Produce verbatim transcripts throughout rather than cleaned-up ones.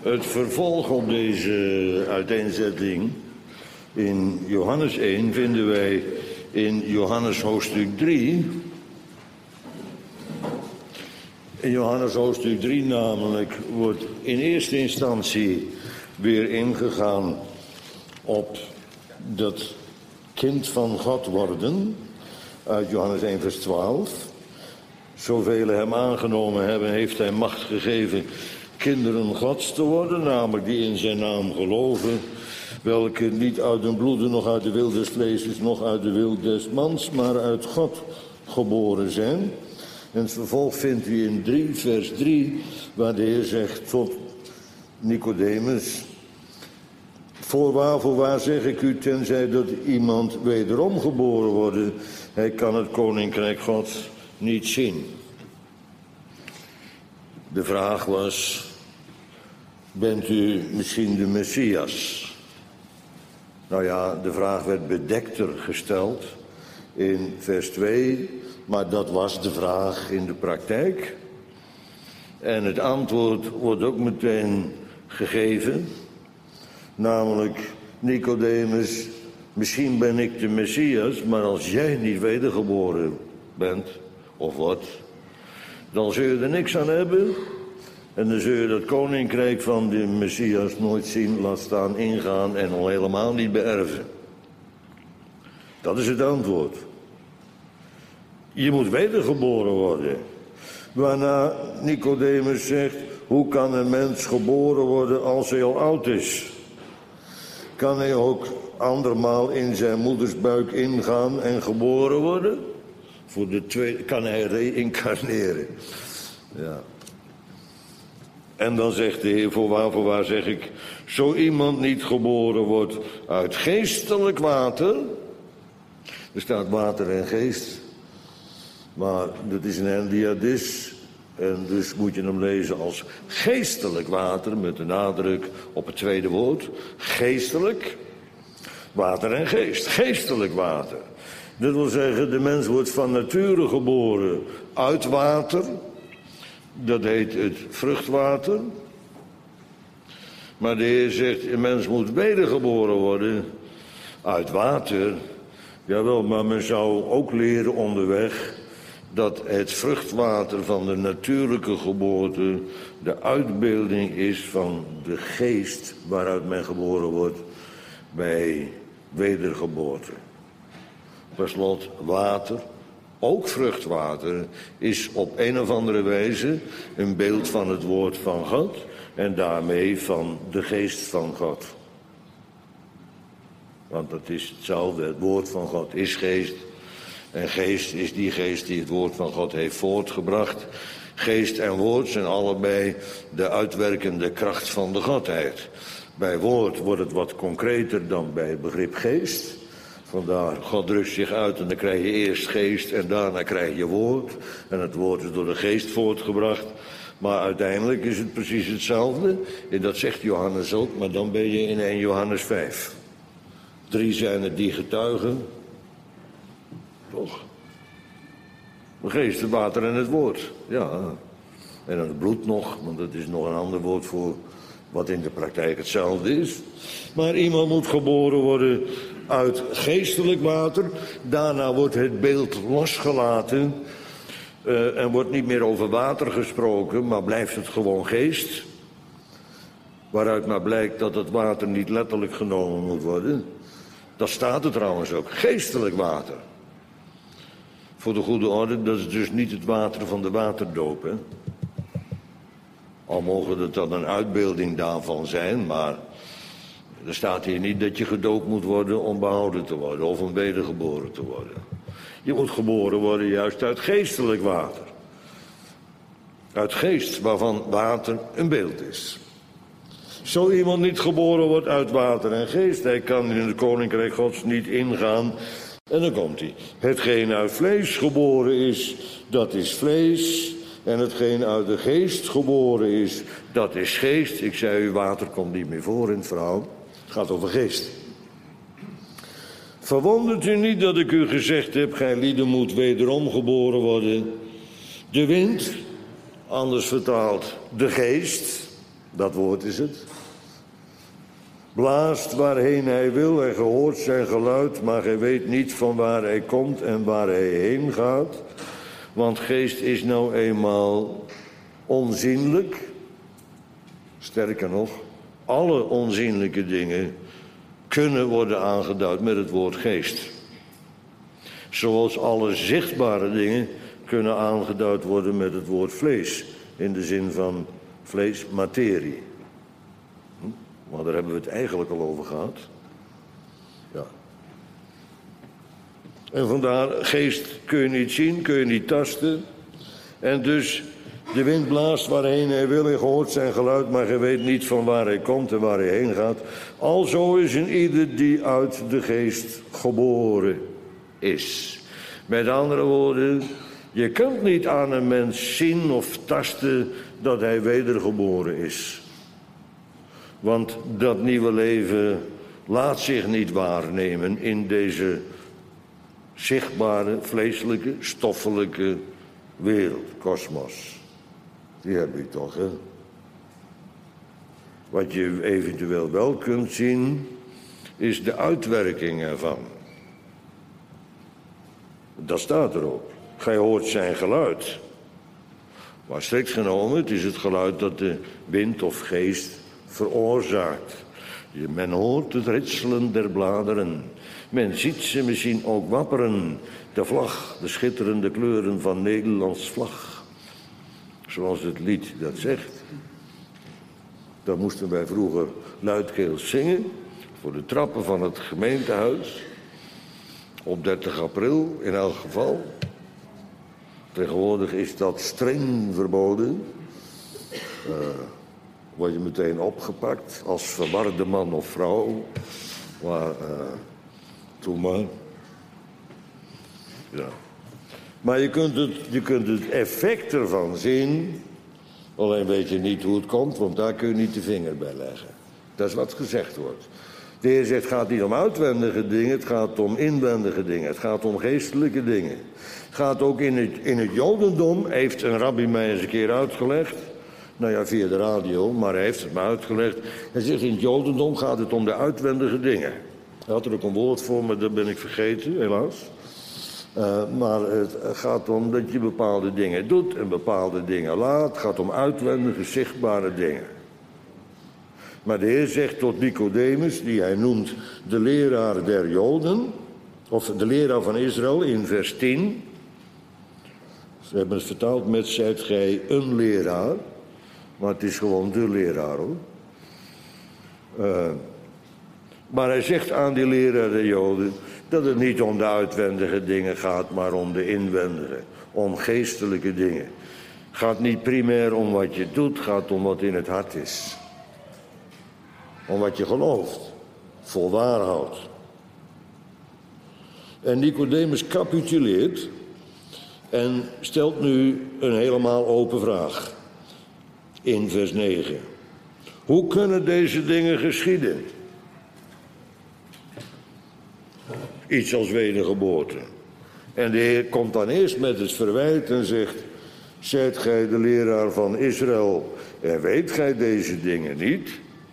Het vervolg op deze uiteenzetting in Johannes één vinden wij in Johannes hoofdstuk drie. In Johannes hoofdstuk drie namelijk wordt in eerste instantie weer ingegaan op dat kind van God worden, uit Johannes één vers twaalf. Zoveel hem aangenomen hebben, heeft hij macht gegeven kinderen Gods te worden, namelijk die in zijn naam geloven, welke niet uit hun bloeden, nog uit de wil des vlees, nog uit de wil des mans, maar uit God geboren zijn. En het vervolg vindt u in drie vers drie, waar de Heer zegt tot Nicodemus: Voorwaar, voorwaar zeg ik u, tenzij dat iemand wederom geboren wordt, hij kan het koninkrijk Gods niet zien. De vraag was: bent u misschien de Messias? Nou ja, de vraag werd bedekter gesteld in vers twee, maar dat was de vraag in de praktijk. En het antwoord wordt ook meteen gegeven, namelijk: Nicodemus, misschien ben ik de Messias, maar als jij niet wedergeboren bent of wordt, dan zul je er niks aan hebben. En dan zul je dat koninkrijk van de Messias nooit zien, laat staan ingaan en al helemaal niet beërven. Dat is het antwoord. Je moet wedergeboren worden. Waarna Nicodemus zegt: hoe kan een mens geboren worden als hij al oud is? Kan hij ook andermaal in zijn moeders buik ingaan en geboren worden? Voor de tweede kan hij reïncarneren. Ja. En dan zegt de Heer: voorwaar, voorwaar zeg ik, zo iemand niet geboren wordt uit geestelijk water. Er staat water en geest, maar dat is een endiadis. En dus moet je hem lezen als geestelijk water, met de nadruk op het tweede woord. Geestelijk, water en geest. Geestelijk water. Dat wil zeggen, de mens wordt van nature geboren uit water. Dat heet het vruchtwater. Maar de Heer zegt, een mens moet wedergeboren worden uit water. Jawel, maar men zou ook leren onderweg dat het vruchtwater van de natuurlijke geboorte de uitbeelding is van de geest waaruit men geboren wordt bij wedergeboorte. Per slot, water, ook vruchtwater, is op een of andere wijze een beeld van het woord van God en daarmee van de geest van God. Want dat is hetzelfde, het woord van God is geest. En geest is die geest die het woord van God heeft voortgebracht. Geest en woord zijn allebei de uitwerkende kracht van de Godheid. Bij woord wordt het wat concreter dan bij het begrip geest. Vandaar, God drukt zich uit en dan krijg je eerst geest en daarna krijg je woord. En het woord is door de geest voortgebracht. Maar uiteindelijk is het precies hetzelfde. En dat zegt Johannes ook, maar dan ben je in één Johannes vijf. Drie zijn het die getuigen. Toch? De geest, het water en het woord. Ja. En dan het bloed nog, want dat is nog een ander woord voor wat in de praktijk hetzelfde is. Maar iemand moet geboren worden uit geestelijk water. Daarna wordt het beeld losgelaten. Uh, en wordt niet meer over water gesproken, maar blijft het gewoon geest. Waaruit maar blijkt dat het water niet letterlijk genomen moet worden. Dat staat er trouwens ook. Geestelijk water. Voor de goede orde, dat is dus niet het water van de waterdoop. Hè? Al mogen het dan een uitbeelding daarvan zijn, maar er staat hier niet dat je gedoopt moet worden om behouden te worden of om wedergeboren te worden. Je moet geboren worden juist uit geestelijk water. Uit geest waarvan water een beeld is. Zo iemand niet geboren wordt uit water en geest, hij kan in het koninkrijk Gods niet ingaan. En dan komt hij. Hetgeen uit vlees geboren is, dat is vlees. En hetgeen uit de geest geboren is, dat is geest. Ik zei u, water komt niet meer voor in het verhaal. Het gaat over geest. Verwondert u niet dat ik u gezegd heb, gij lieden moet wederom geboren worden. De wind, anders vertaald de geest, Dat woord is het. Blaast waarheen hij wil en gehoord zijn geluid, maar gij weet niet van waar hij komt en waar hij heen gaat. Want geest is nou eenmaal onzienlijk. Sterker nog, alle onzienlijke dingen kunnen worden aangeduid met het woord geest. Zoals alle zichtbare dingen kunnen aangeduid worden met het woord vlees. In de zin van vlees, materie. Maar daar hebben we het eigenlijk al over gehad. Ja. En vandaar, geest kun je niet zien, kun je niet tasten. En dus, de wind blaast waarheen hij wil en gehoord zijn geluid, maar je weet niet van waar hij komt en waar hij heen gaat. Alzo is een ieder die uit de geest geboren is. Met andere woorden, je kunt niet aan een mens zien of tasten dat hij wedergeboren is. Want dat nieuwe leven laat zich niet waarnemen in deze zichtbare, vleeselijke, stoffelijke wereld, kosmos. Die heb je toch, hè? Wat je eventueel wel kunt zien, is de uitwerking ervan. Dat staat erop. Gij hoort zijn geluid. Maar strikt genomen, het is het geluid dat de wind of geest veroorzaakt. Men hoort het ritselen der bladeren. Men ziet ze misschien ook wapperen. De vlag, de schitterende kleuren van Nederlands vlag. Zoals het lied dat zegt. Dat moesten wij vroeger luidkeels zingen. Voor de trappen van het gemeentehuis. Op dertig april in elk geval. Tegenwoordig is dat streng verboden. Uh, word je meteen opgepakt als verwarde man of vrouw. Maar, uh, doe maar. Ja. Maar je kunt, het, je kunt het effect ervan zien. Alleen weet je niet hoe het komt, want daar kun je niet de vinger bij leggen. Dat is wat gezegd wordt. De Heer zegt, het gaat niet om uitwendige dingen, het gaat om inwendige dingen. Het gaat om geestelijke dingen. Het gaat ook in het, in het Jodendom, heeft een rabbi mij eens een keer uitgelegd. Nou ja, via de radio, maar hij heeft het me uitgelegd. Hij zegt, in het Jodendom gaat het om de uitwendige dingen. Hij had er ook een woord voor, maar dat ben ik vergeten, helaas. Uh, maar het gaat om dat je bepaalde dingen doet en bepaalde dingen laat. Het gaat om uitwendige, zichtbare dingen. Maar de Heer zegt tot Nicodemus, die hij noemt de leraar der Joden, of de leraar van Israël in vers tien. Ze hebben het vertaald met, zijt gij een leraar, maar het is gewoon de leraar, hoor. Uh, maar hij zegt aan die leraar der Joden dat het niet om de uitwendige dingen gaat, maar om de inwendige, om geestelijke dingen. Het gaat niet primair om wat je doet, het gaat om wat in het hart is. Om wat je gelooft, voor waar houdt. En Nicodemus capituleert en stelt nu een helemaal open vraag. In vers negen. Hoe kunnen deze dingen geschieden? Iets als wedergeboorte. En de Heer komt dan eerst met het verwijt en zegt, zijt gij de leraar van Israël en weet gij deze dingen niet?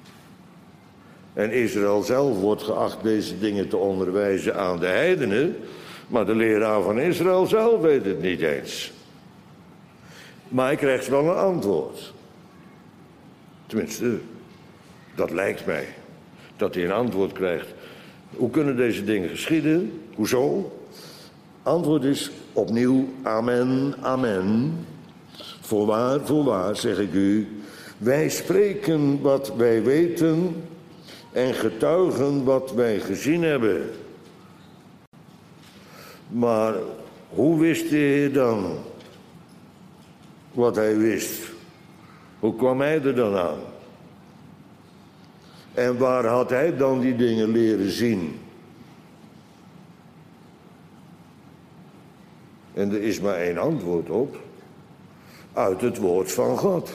En Israël zelf wordt geacht deze dingen te onderwijzen aan de heidenen, maar de leraar van Israël zelf weet het niet eens. Maar hij krijgt wel een antwoord. Tenminste, dat lijkt mij, dat hij een antwoord krijgt. Hoe kunnen deze dingen geschieden? Hoezo? Antwoord is opnieuw amen, amen. Voorwaar, voorwaar, zeg ik u, wij spreken wat wij weten en getuigen wat wij gezien hebben. Maar hoe wist de Heer dan wat hij wist? Hoe kwam hij er dan aan? En waar had hij dan die dingen leren zien? En er is maar één antwoord op. Uit het woord van God.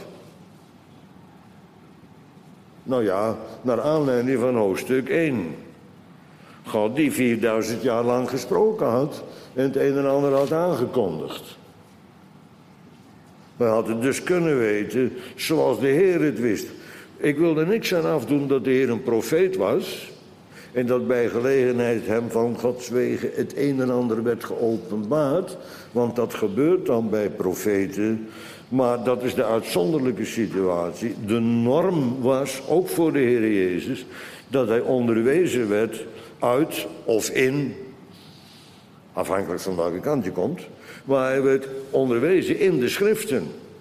Nou ja, naar aanleiding van hoofdstuk één. God die vierduizend jaar lang gesproken had en het een en ander had aangekondigd. We hadden dus kunnen weten zoals de Heer het wist. Ik wil er niks aan afdoen dat de Heer een profeet was en dat bij gelegenheid hem van Gods wegen het een en ander werd geopenbaard, want dat gebeurt dan bij profeten, maar dat is de uitzonderlijke situatie. De norm was, ook voor de Heer Jezus, dat hij onderwezen werd uit of in, afhankelijk van welke kant je komt, maar hij werd onderwezen in de schriften.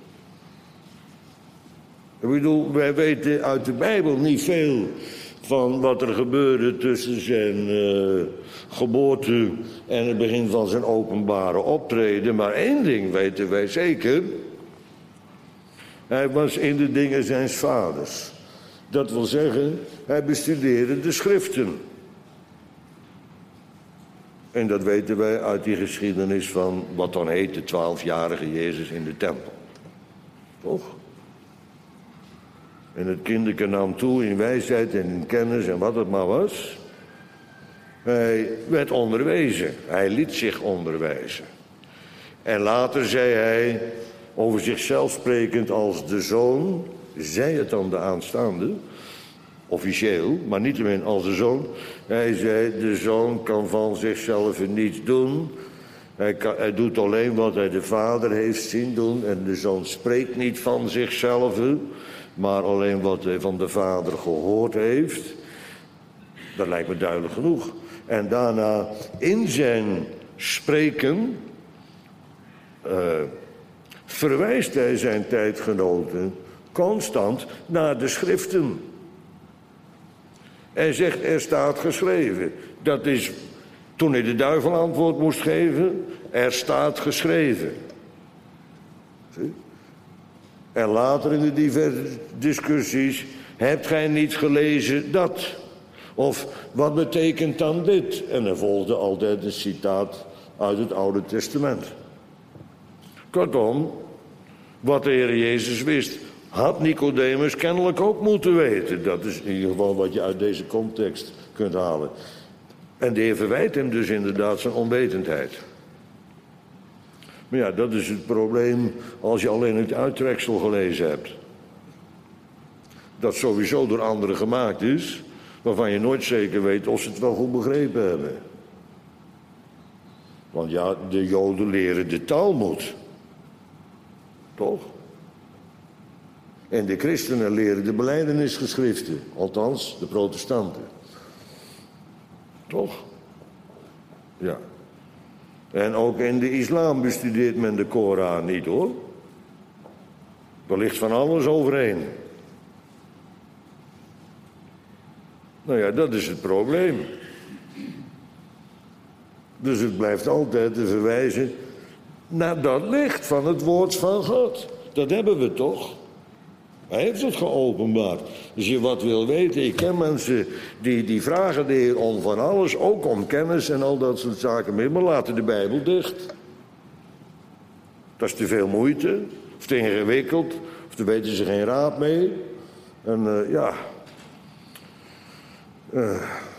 Ik bedoel, wij weten uit de Bijbel niet veel van wat er gebeurde tussen zijn uh, geboorte en het begin van zijn openbare optreden. Maar één ding weten wij zeker. Hij was in de dingen zijns vaders. Dat wil zeggen, hij bestudeerde de schriften. En dat weten wij uit die geschiedenis van wat dan heet de twaalfjarige Jezus in de tempel. Toch? En het kinderke nam toe in wijsheid en in kennis en wat het maar was. Hij werd onderwezen. Hij liet zich onderwijzen. En later zei hij, over zichzelf sprekend als de zoon, zei het dan de aanstaande, officieel, maar niettemin als de zoon. Hij zei, de zoon kan van zichzelf niets doen. Hij, kan, hij doet alleen wat hij de vader heeft zien doen. En de zoon spreekt niet van zichzelf, maar alleen wat hij van de vader gehoord heeft. Dat lijkt me duidelijk genoeg. En daarna in zijn spreken uh, verwijst hij zijn tijdgenoten constant naar de schriften. Hij zegt, er staat geschreven. Dat is toen hij de duivel antwoord moest geven, er staat geschreven. Zie? En later in de diverse discussies, hebt gij niet gelezen dat? Of wat betekent dan dit? En er volgde altijd een citaat uit het Oude Testament. Kortom, wat de Heer Jezus wist, had Nicodemus kennelijk ook moeten weten. Dat is in ieder geval wat je uit deze context kunt halen. En de Heer verwijt hem dus inderdaad zijn onwetendheid. Maar ja, dat is het probleem als je alleen het uittreksel gelezen hebt. Dat sowieso door anderen gemaakt is, waarvan je nooit zeker weet of ze het wel goed begrepen hebben. Want ja, de Joden leren de Talmud. Toch? En de christenen leren de belijdenisgeschriften. Althans, de protestanten. Toch? Ja. En ook in de islam bestudeert men de Koran niet, hoor. Er ligt van alles overheen. Nou ja, dat is het probleem. Dus het blijft altijd te verwijzen naar dat licht van het woord van God. Dat hebben we toch? Hij heeft het geopenbaard. Als je wat wil weten, ik ken mensen die, die vragen de Heer om van alles, ook om kennis en al dat soort zaken meer, maar laten de Bijbel dicht. Dat is te veel moeite, of te ingewikkeld, of daar weten ze geen raad mee. En uh, ja... Uh,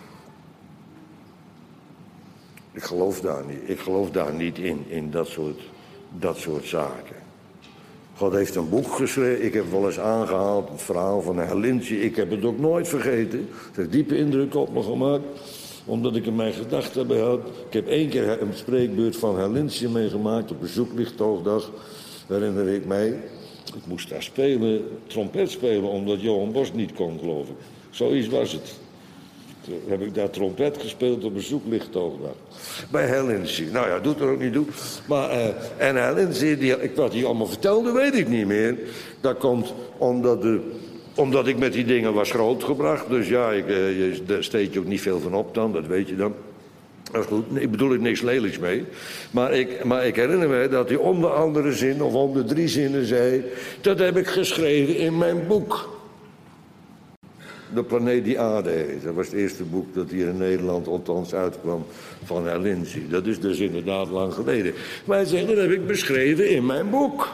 ik geloof daar niet, ik geloof daar niet in, in dat soort, dat soort zaken. God heeft een boek geschreven, ik heb wel eens aangehaald, het verhaal van Herlintje. Ik heb het ook nooit vergeten. Het heeft diepe indruk op me gemaakt, omdat ik in mijn gedachten heb gehad. Ik heb één keer een spreekbeurt van Herlintje meegemaakt op een zoeklichttoogdag, herinner ik mij. Ik moest daar spelen, trompet spelen, omdat Johan Bos niet kon, geloof ik. Zoiets was het. Toen heb ik daar trompet gespeeld op een zoeklichttoogdag. Bij Herlintje. Nou ja, doet er ook niet toe. Maar, uh, en Herlintje, die, wat hij allemaal vertelde, weet ik niet meer. Dat komt omdat, de, omdat ik met die dingen was grootgebracht. Dus ja, ik, uh, je, daar steek je ook niet veel van op dan, dat weet je dan. Dat is goed, ik bedoel er niks lelijks mee. Maar ik, maar ik herinner me dat hij om de andere zin, of om de drie zinnen zei, dat heb ik geschreven in mijn boek. De planeet die aarde heet. Dat was het eerste boek dat hier in Nederland althans uitkwam van Herlintje. Dat is dus inderdaad lang geleden. Maar hij zegt, dat heb ik beschreven in mijn boek.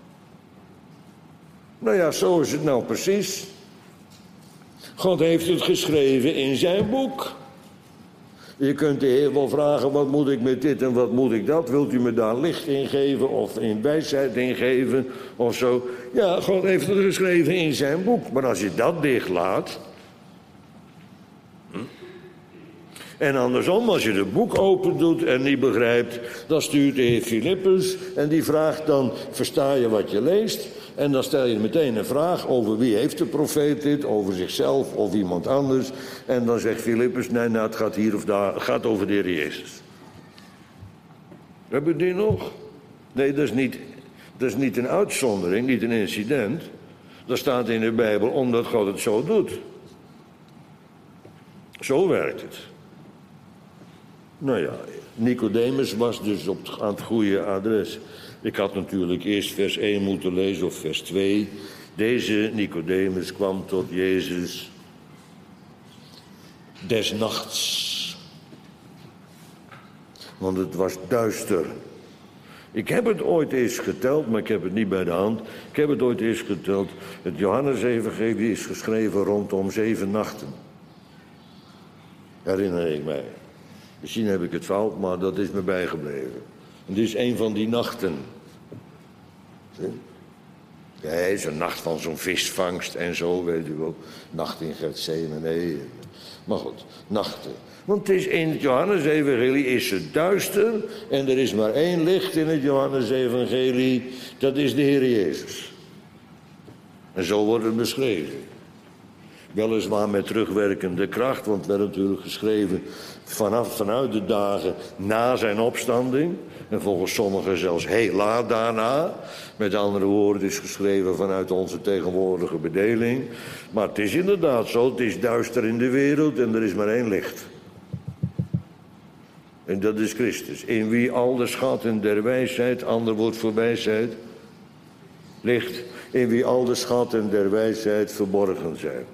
Nou ja, zo is het nou precies. God heeft het geschreven in zijn boek. Je kunt de Heer wel vragen, wat moet ik met dit en wat moet ik dat? Wilt u me daar licht in geven of in wijsheid in geven of zo? Ja, God heeft het geschreven in zijn boek. Maar als je dat dichtlaat... Hm? En andersom, als je het boek open doet en niet begrijpt... dan stuurt de Heer Filippus en die vraagt dan... versta je wat je leest? En dan stel je meteen een vraag over wie heeft de profeet dit, over zichzelf of iemand anders. En dan zegt Filippus, nee, nou, het gaat hier of daar, het gaat over de Heer Jezus. Hebben we die nog? Nee, dat is, niet, dat is niet een uitzondering, niet een incident. Dat staat in de Bijbel omdat God het zo doet. Zo werkt het. Nou ja, Nicodemus was dus op het, aan het goede adres. Ik had natuurlijk eerst vers één moeten lezen of vers twee. Deze Nicodemus kwam tot Jezus des nachts. Want het was duister. Ik heb het ooit eens geteld, maar ik heb het niet bij de hand. Ik heb het ooit eens geteld. Het Johannes-evangelie is geschreven rondom zeven nachten. Herinner ik mij. Misschien heb ik het fout, maar dat is me bijgebleven. En dit is een van die nachten. Ja, het is een nacht van zo'n visvangst en zo, weet u wel. Nacht in Getsemane. Maar goed, nachten. Want het is in het Johannes-evangelie is het duister... en er is maar één licht in het Johannes-evangelie... dat is de Heer Jezus. En zo wordt het beschreven. Weliswaar met terugwerkende kracht, want het werd natuurlijk geschreven... vanaf, vanuit de dagen na zijn opstanding... en volgens sommigen zelfs heel laat daarna. Met andere woorden, het is geschreven vanuit onze tegenwoordige bedeling. Maar het is inderdaad zo, het is duister in de wereld en er is maar één licht. En dat is Christus. In wie al de schatten der wijsheid, ander woord voor wijsheid, ligt. In wie al de schatten der wijsheid verborgen zijn.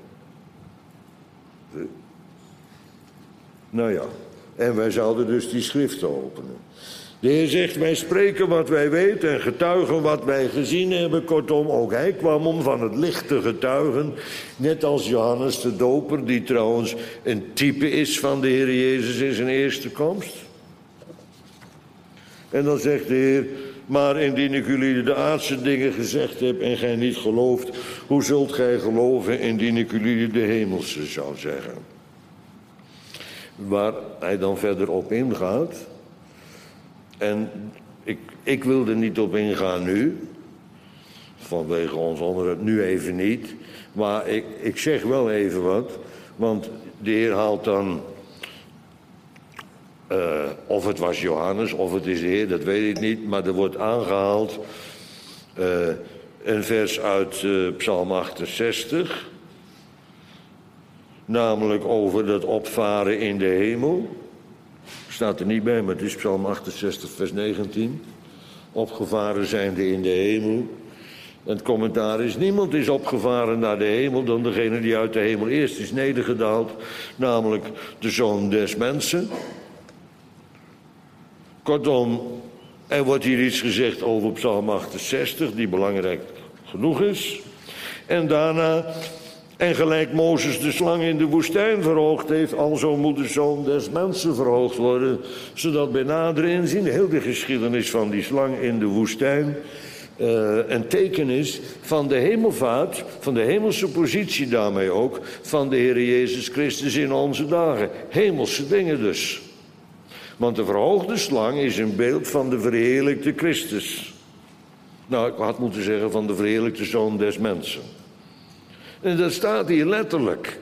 Nou ja, en wij zouden dus die schriften openen. De Heer zegt, wij spreken wat wij weten en getuigen wat wij gezien hebben. Kortom, ook hij kwam om van het licht te getuigen. Net als Johannes de Doper, die trouwens een type is van de Heer Jezus in zijn eerste komst. En dan zegt de Heer, maar indien ik jullie de aardse dingen gezegd heb en gij niet gelooft, hoe zult gij geloven indien ik jullie de hemelse zou zeggen? Waar hij dan verder op ingaat. En ik, ik wil er niet op ingaan nu. Vanwege ons onderwerp nu even niet. Maar ik, ik zeg wel even wat. Want de Heer haalt dan... Uh, of het was Johannes, of het is de Heer, dat weet ik niet. Maar er wordt aangehaald... Uh, een vers uit uh, Psalm achtenzestig... Namelijk over dat opvaren in de hemel. Staat er niet bij, maar het is Psalm achtenzestig, vers negentien. Opgevaren zijnde in de hemel. En het commentaar is, niemand is opgevaren naar de hemel dan degene die uit de hemel eerst is nedergedaald. Namelijk de Zoon des Mensen. Kortom, er wordt hier iets gezegd over Psalm achtenzestig, die belangrijk genoeg is. En daarna... En gelijk Mozes de slang in de woestijn verhoogd heeft, alzo moet de Zoon des Mensen verhoogd worden. Zodat bij nader inzien heel de geschiedenis van die slang in de woestijn uh, een teken is van de hemelvaart, van de hemelse positie daarmee ook, van de Heer Jezus Christus in onze dagen. Hemelse dingen dus. Want de verhoogde slang is een beeld van de verheerlijkte Christus. Nou, ik had moeten zeggen van de verheerlijkte Zoon des Mensen. En dat staat hier letterlijk.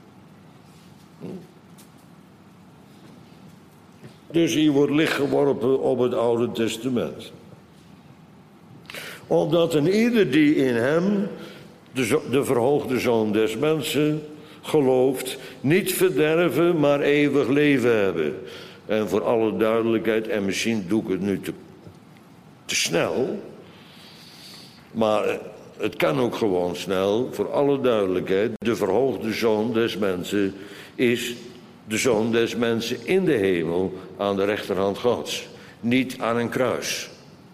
Dus hier wordt licht geworpen op het Oude Testament. Opdat een ieder die in hem, de, de verhoogde Zoon des Mensen, gelooft, niet verderven, maar eeuwig leven hebben. En voor alle duidelijkheid, en misschien doe ik het nu te, te snel, maar... Het kan ook gewoon snel, voor alle duidelijkheid. De verhoogde Zoon des Mensen is de Zoon des Mensen in de hemel aan de rechterhand Gods. Niet aan een kruis.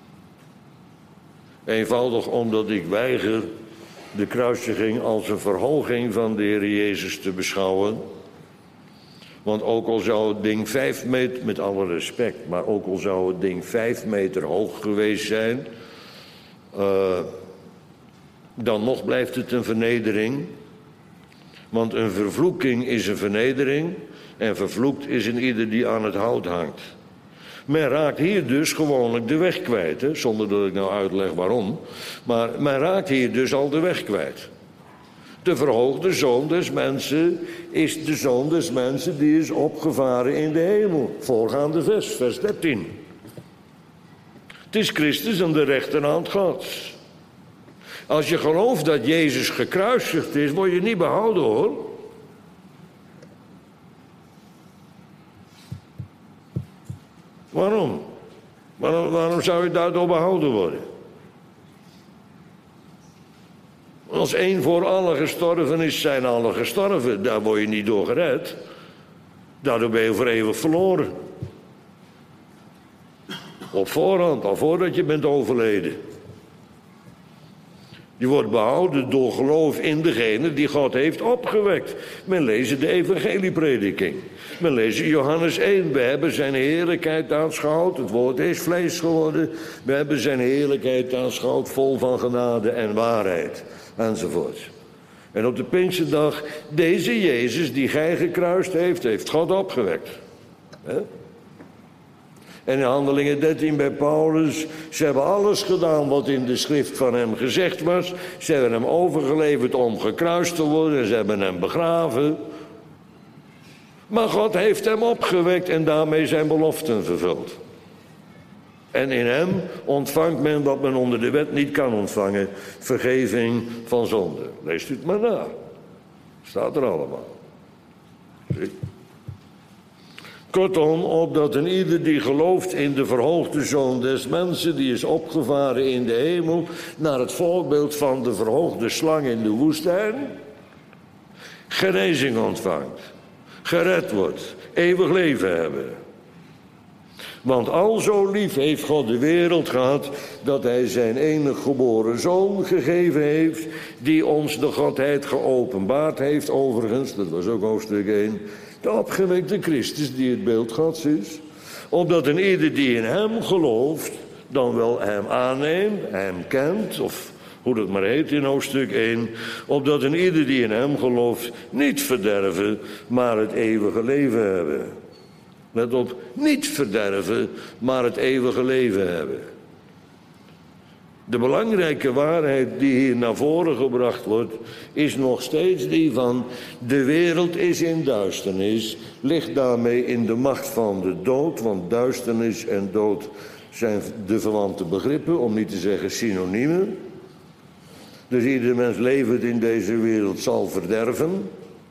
Eenvoudig omdat ik weiger de kruisiging als een verhoging van de Heer Jezus te beschouwen. Want ook al zou het ding vijf meter, met alle respect, maar ook al zou het ding vijf meter hoog geweest zijn, uh, dan nog blijft het een vernedering. Want een vervloeking is een vernedering en vervloekt is een ieder die aan het hout hangt. Men raakt hier dus gewoonlijk de weg kwijt, hè? Zonder dat ik nou uitleg waarom. Maar men raakt hier dus al de weg kwijt. De verhoogde zoon des mensen is de zoon des mensen die is opgevaren in de hemel. Voorgaande vers, vers dertien. Het is Christus aan de rechterhand Gods. Als je gelooft dat Jezus gekruisigd is, word je niet behouden, hoor. Waarom? Waarom, waarom zou je daardoor behouden worden? Als één voor allen gestorven is, zijn allen gestorven. Daar word je niet door gered. Daardoor ben je voor eeuwig verloren. Op voorhand, al voordat je bent overleden. Je wordt behouden door geloof in degene die God heeft opgewekt. Men leest de evangelieprediking. Men leest Johannes één. We hebben zijn heerlijkheid aanschouwd. Het woord is vlees geworden. We hebben zijn heerlijkheid aanschouwd, vol van genade en waarheid. Enzovoort. En op de Pinksterdag, deze Jezus die gij gekruist heeft, heeft God opgewekt. He? En in Handelingen dertien bij Paulus, ze hebben alles gedaan wat in de schrift van hem gezegd was. Ze hebben hem overgeleverd om gekruist te worden en ze hebben hem begraven. Maar God heeft hem opgewekt en daarmee zijn beloften vervuld. En in hem ontvangt men wat men onder de wet niet kan ontvangen. Vergeving van zonde. Leest u het maar na. Staat er allemaal. Zie? Kortom, opdat een ieder die gelooft in de verhoogde zoon des mensen, die is opgevaren in de hemel, naar het voorbeeld van de verhoogde slang in de woestijn, genezing ontvangt, gered wordt, eeuwig leven hebben. Want al zo lief heeft God de wereld gehad, dat hij zijn enige geboren zoon gegeven heeft, die ons de Godheid geopenbaard heeft, overigens, dat was ook hoofdstuk één, de opgewekte Christus die het beeld Gods is. Opdat een ieder die in hem gelooft, dan wel hem aanneemt, hem kent, of hoe dat maar heet in hoofdstuk één. Opdat een ieder die in hem gelooft niet verderven, maar het eeuwige leven hebben. Let op, niet verderven, maar het eeuwige leven hebben. De belangrijke waarheid die hier naar voren gebracht wordt, is nog steeds die van de wereld is in duisternis, ligt daarmee in de macht van de dood, want duisternis en dood zijn de verwante begrippen, om niet te zeggen synoniemen. Dus ieder mens levend in deze wereld zal verderven.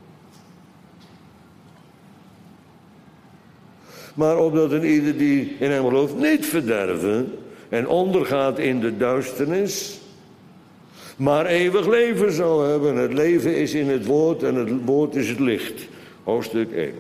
Maar opdat een ieder die in hem gelooft niet verderven en ondergaat in de duisternis, maar eeuwig leven zal hebben. Het leven is in het woord en het woord is het licht. Hoofdstuk één.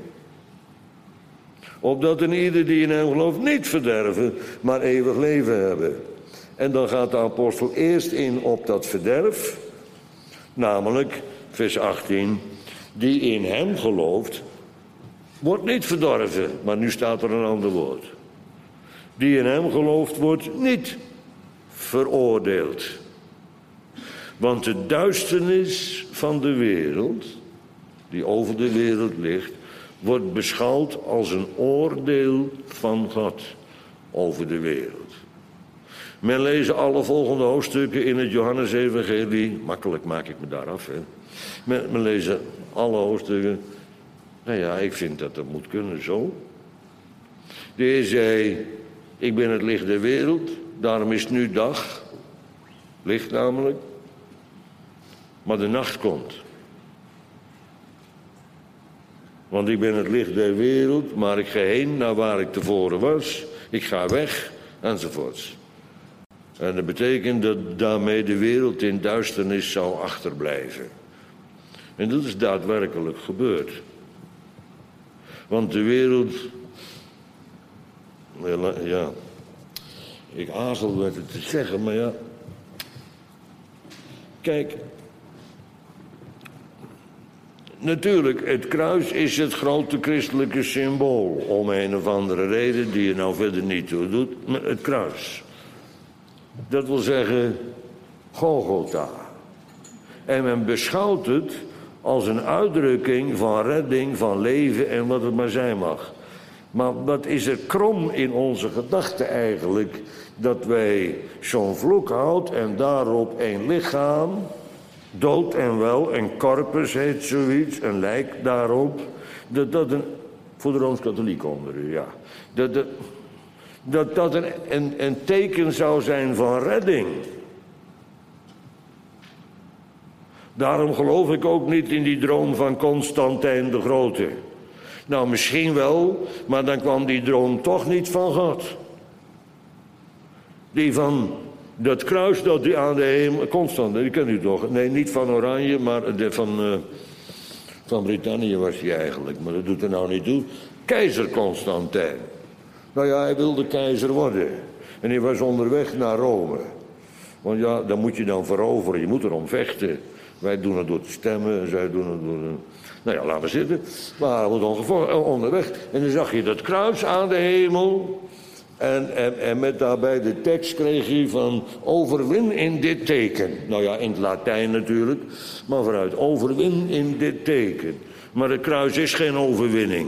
Opdat een ieder die in hem gelooft niet verderven, maar eeuwig leven hebben. En dan gaat de apostel eerst in op dat verderf, namelijk vers achttien, die in hem gelooft, wordt niet verdorven, maar nu staat er een ander woord. Die in hem gelooft, wordt niet veroordeeld. Want de duisternis van de wereld, die over de wereld ligt, wordt beschouwd als een oordeel van God over de wereld. Men leest alle volgende hoofdstukken in het Johannes-evangelie. Makkelijk maak ik me daar af, hè. Men, men leest alle hoofdstukken. Nou ja, ik vind dat dat moet kunnen zo. De Heer zei, ik ben het licht der wereld, daarom is het nu dag. Licht namelijk. Maar de nacht komt. Want ik ben het licht der wereld, maar ik ga heen naar waar ik tevoren was. Ik ga weg, enzovoorts. En dat betekent dat daarmee de wereld in duisternis zou achterblijven. En dat is daadwerkelijk gebeurd. Want de wereld, ja, ik aarzel met het te zeggen, maar ja. Kijk, natuurlijk, het kruis is het grote christelijke symbool. Om een of andere reden die je nou verder niet toe doet. Maar het kruis. Dat wil zeggen Golgotha. En men beschouwt het als een uitdrukking van redding, van leven en wat het maar zijn mag. Maar wat is er krom in onze gedachten eigenlijk? Dat wij zo'n vloekhout en daarop een lichaam, dood en wel, een corpus heet zoiets, een lijk daarop. Dat dat een, voor de Rooms-Katholiek onder u, ja. Dat dat, dat, dat een, een, een teken zou zijn van redding. Daarom geloof ik ook niet in die droom van Constantijn de Grote. Nou, misschien wel, maar dan kwam die droom toch niet van God. Die van dat kruis dat die aan de hemel... Constantijn, die kent u toch? Nee, niet van Oranje, maar de, van, uh, van Brittannië was hij eigenlijk. Maar dat doet er nou niet toe. Keizer Constantijn. Nou ja, hij wilde keizer worden. En hij was onderweg naar Rome. Want ja, dan moet je dan veroveren. Je moet erom vechten. Wij doen het door te stemmen en zij doen het door... Een... Nou ja, laten we zitten. Maar hij was onderweg. En dan zag je dat kruis aan de hemel. En, en, en met daarbij de tekst kreeg hij van... overwin in dit teken. Nou ja, in het Latijn natuurlijk. Maar vooruit, overwin in dit teken. Maar het kruis is geen overwinning.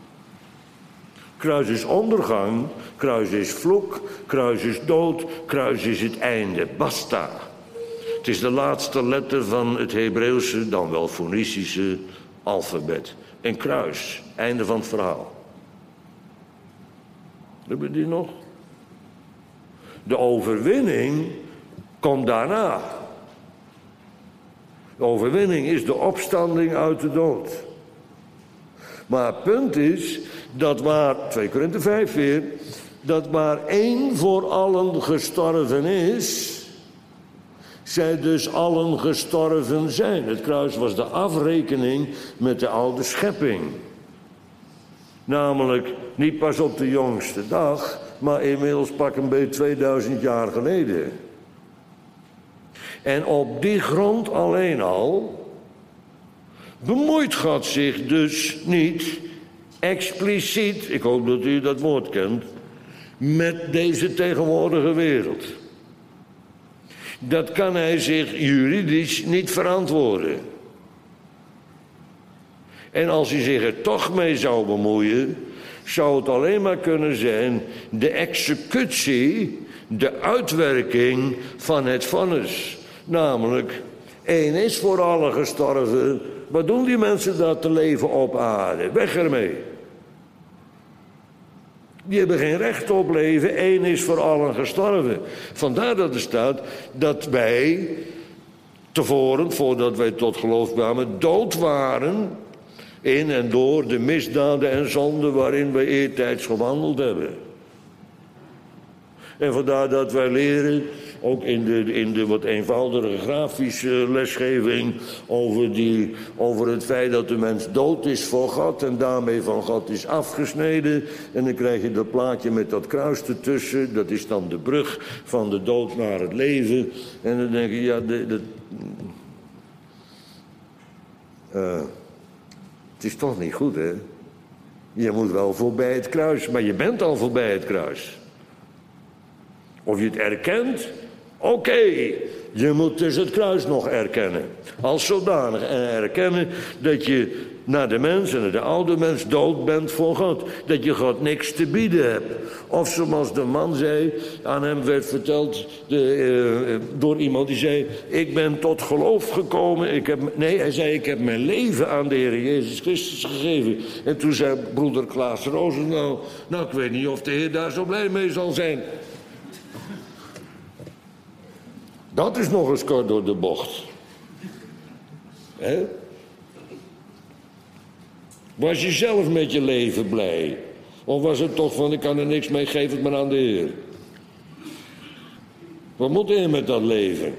Kruis is ondergang. Kruis is vloek. Kruis is dood. Kruis is het einde. Basta. Het is de laatste letter van het Hebreeuwse, dan wel Foenicische alfabet. Een kruis. Einde van het verhaal. Hebben we die nog? De overwinning komt daarna. De overwinning is de opstanding uit de dood. Maar het punt is dat waar, twee Korinthe vijf weer, dat waar één voor allen gestorven is, zij dus allen gestorven zijn. Het kruis was de afrekening met de oude schepping. Namelijk niet pas op de jongste dag, maar inmiddels pak een beetje tweeduizend jaar geleden. En op die grond alleen al bemoeit God zich dus niet expliciet, ik hoop dat u dat woord kent, met deze tegenwoordige wereld. Dat kan hij zich juridisch niet verantwoorden. En als hij zich er toch mee zou bemoeien, zou het alleen maar kunnen zijn de executie, de uitwerking van het vonnis. Namelijk, één is voor allen gestorven. Wat doen die mensen dat te leven op aarde? Weg ermee. Die hebben geen recht op leven. Eén is voor allen gestorven. Vandaar dat er staat dat wij tevoren, voordat wij tot geloof kwamen, dood waren in en door de misdaden en zonden waarin wij eertijds gewandeld hebben. En vandaar dat wij leren, ook in de, in de wat eenvoudigere grafische lesgeving, over, die, over het feit dat de mens dood is voor God en daarmee van God is afgesneden. En dan krijg je dat plaatje met dat kruis ertussen, dat is dan de brug van de dood naar het leven. En dan denk je, ja, de, de, uh, het is toch niet goed, hè? Je moet wel voorbij het kruis, maar je bent al voorbij het kruis. Of je het erkent, oké, okay. Je moet dus het kruis nog erkennen. Als zodanig en erkennen dat je naar de mens en naar de oude mens dood bent voor God. Dat je God niks te bieden hebt. Of zoals de man zei, aan hem werd verteld de, uh, door iemand die zei, ik ben tot geloof gekomen. Ik heb, nee, hij zei, ik heb mijn leven aan de Heer Jezus Christus gegeven. En toen zei broeder Klaas Roosendaal, nou ik weet niet of de Heer daar zo blij mee zal zijn. Dat is nog eens kort door de bocht. He? Was je zelf met je leven blij? Of was het toch van, ik kan er niks mee, geef het maar aan de Heer. Wat moet hij met dat leven?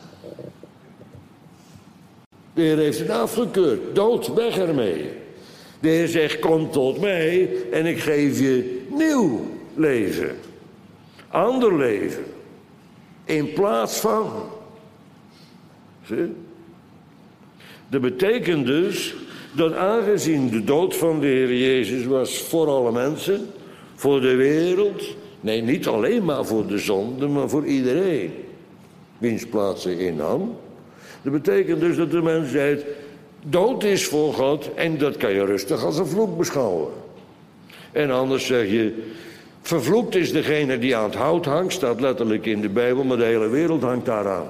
De Heer heeft het afgekeurd. Dood, weg ermee. De Heer zegt, kom tot mij en ik geef je nieuw leven. Ander leven. In plaats van. Zie? Dat betekent dus dat aangezien de dood van de Heer Jezus was voor alle mensen, voor de wereld, nee, niet alleen maar voor de zonde, maar voor iedereen, wiens plaats hij innam. Dat betekent dus dat de mensheid dood is voor God en dat kan je rustig als een vloek beschouwen. En anders zeg je, vervloekt is degene die aan het hout hangt, staat letterlijk in de Bijbel, maar de hele wereld hangt daaraan.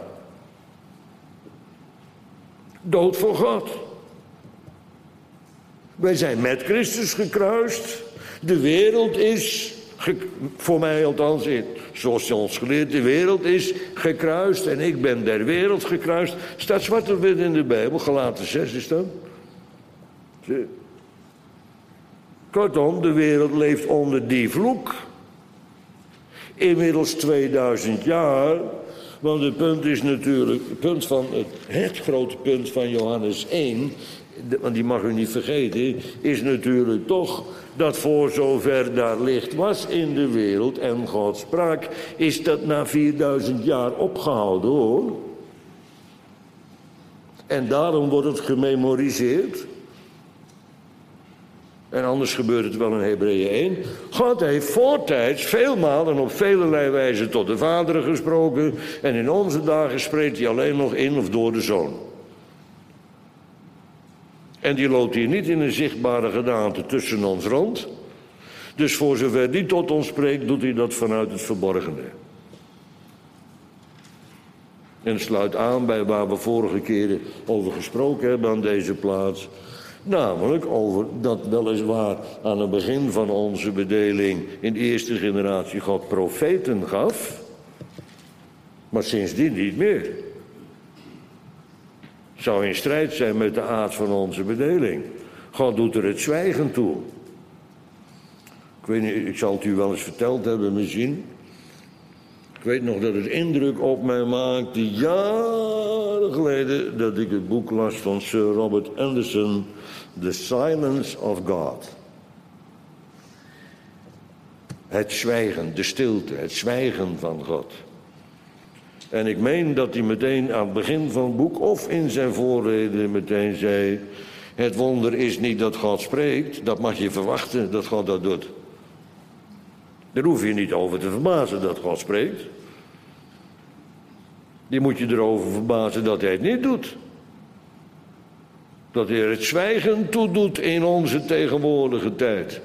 Dood voor God. Wij zijn met Christus gekruist. De wereld is, ge- voor mij althans, zoals hij ons geleerd, de wereld is gekruist en ik ben der wereld gekruist. Staat zwart op wit in de Bijbel, Galaten zes is dat. Kortom, de wereld leeft onder die vloek. Inmiddels tweeduizend jaar, want het punt is natuurlijk, het, punt van het, het grote punt van Johannes één, want die mag u niet vergeten, is natuurlijk toch dat voor zover daar licht was in de wereld en God sprak, is dat na vierduizend jaar opgehouden hoor. En daarom wordt het gememoriseerd. En anders gebeurt het wel in Hebreeën één. God heeft voortijds veelmaal en op velelei wijze tot de Vader gesproken. En in onze dagen spreekt hij alleen nog in of door de Zoon. En die loopt hier niet in een zichtbare gedaante tussen ons rond. Dus voor zover die tot ons spreekt, doet hij dat vanuit het verborgene. En sluit aan bij waar we vorige keren over gesproken hebben aan deze plaats. Namelijk over dat weliswaar aan het begin van onze bedeling in de eerste generatie God profeten gaf. Maar sindsdien niet meer. Zou in strijd zijn met de aard van onze bedeling. God doet er het zwijgen toe. Ik weet niet, ik zal het u wel eens verteld hebben misschien. Ik weet nog dat het indruk op mij maakte jaren geleden dat ik het boek las van Sir Robert Anderson, The Silence of God. Het zwijgen, de stilte, het zwijgen van God. En ik meen dat hij meteen aan het begin van het boek of in zijn voorrede meteen zei, het wonder is niet dat God spreekt, dat mag je verwachten dat God dat doet. Daar hoef je niet over te verbazen dat God spreekt. Die moet je erover verbazen dat hij het niet doet. Dat hij er het zwijgen toe doet in onze tegenwoordige tijd.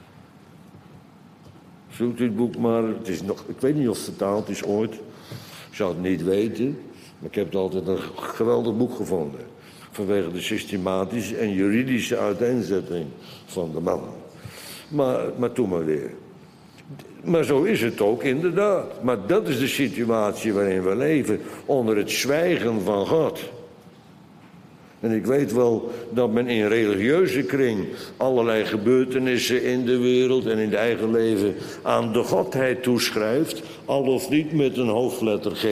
Zoekt u het boek maar, het is nog, ik weet niet of het vertaald is ooit. Ik zou het niet weten, maar ik heb het altijd een geweldig boek gevonden. Vanwege de systematische en juridische uiteenzetting van de man. Maar, maar toen maar weer. Maar zo is het ook inderdaad. Maar dat is de situatie waarin we leven. Onder het zwijgen van God. En ik weet wel dat men in religieuze kring allerlei gebeurtenissen in de wereld en in het eigen leven aan de Godheid toeschrijft. Al of niet met een hoofdletter G.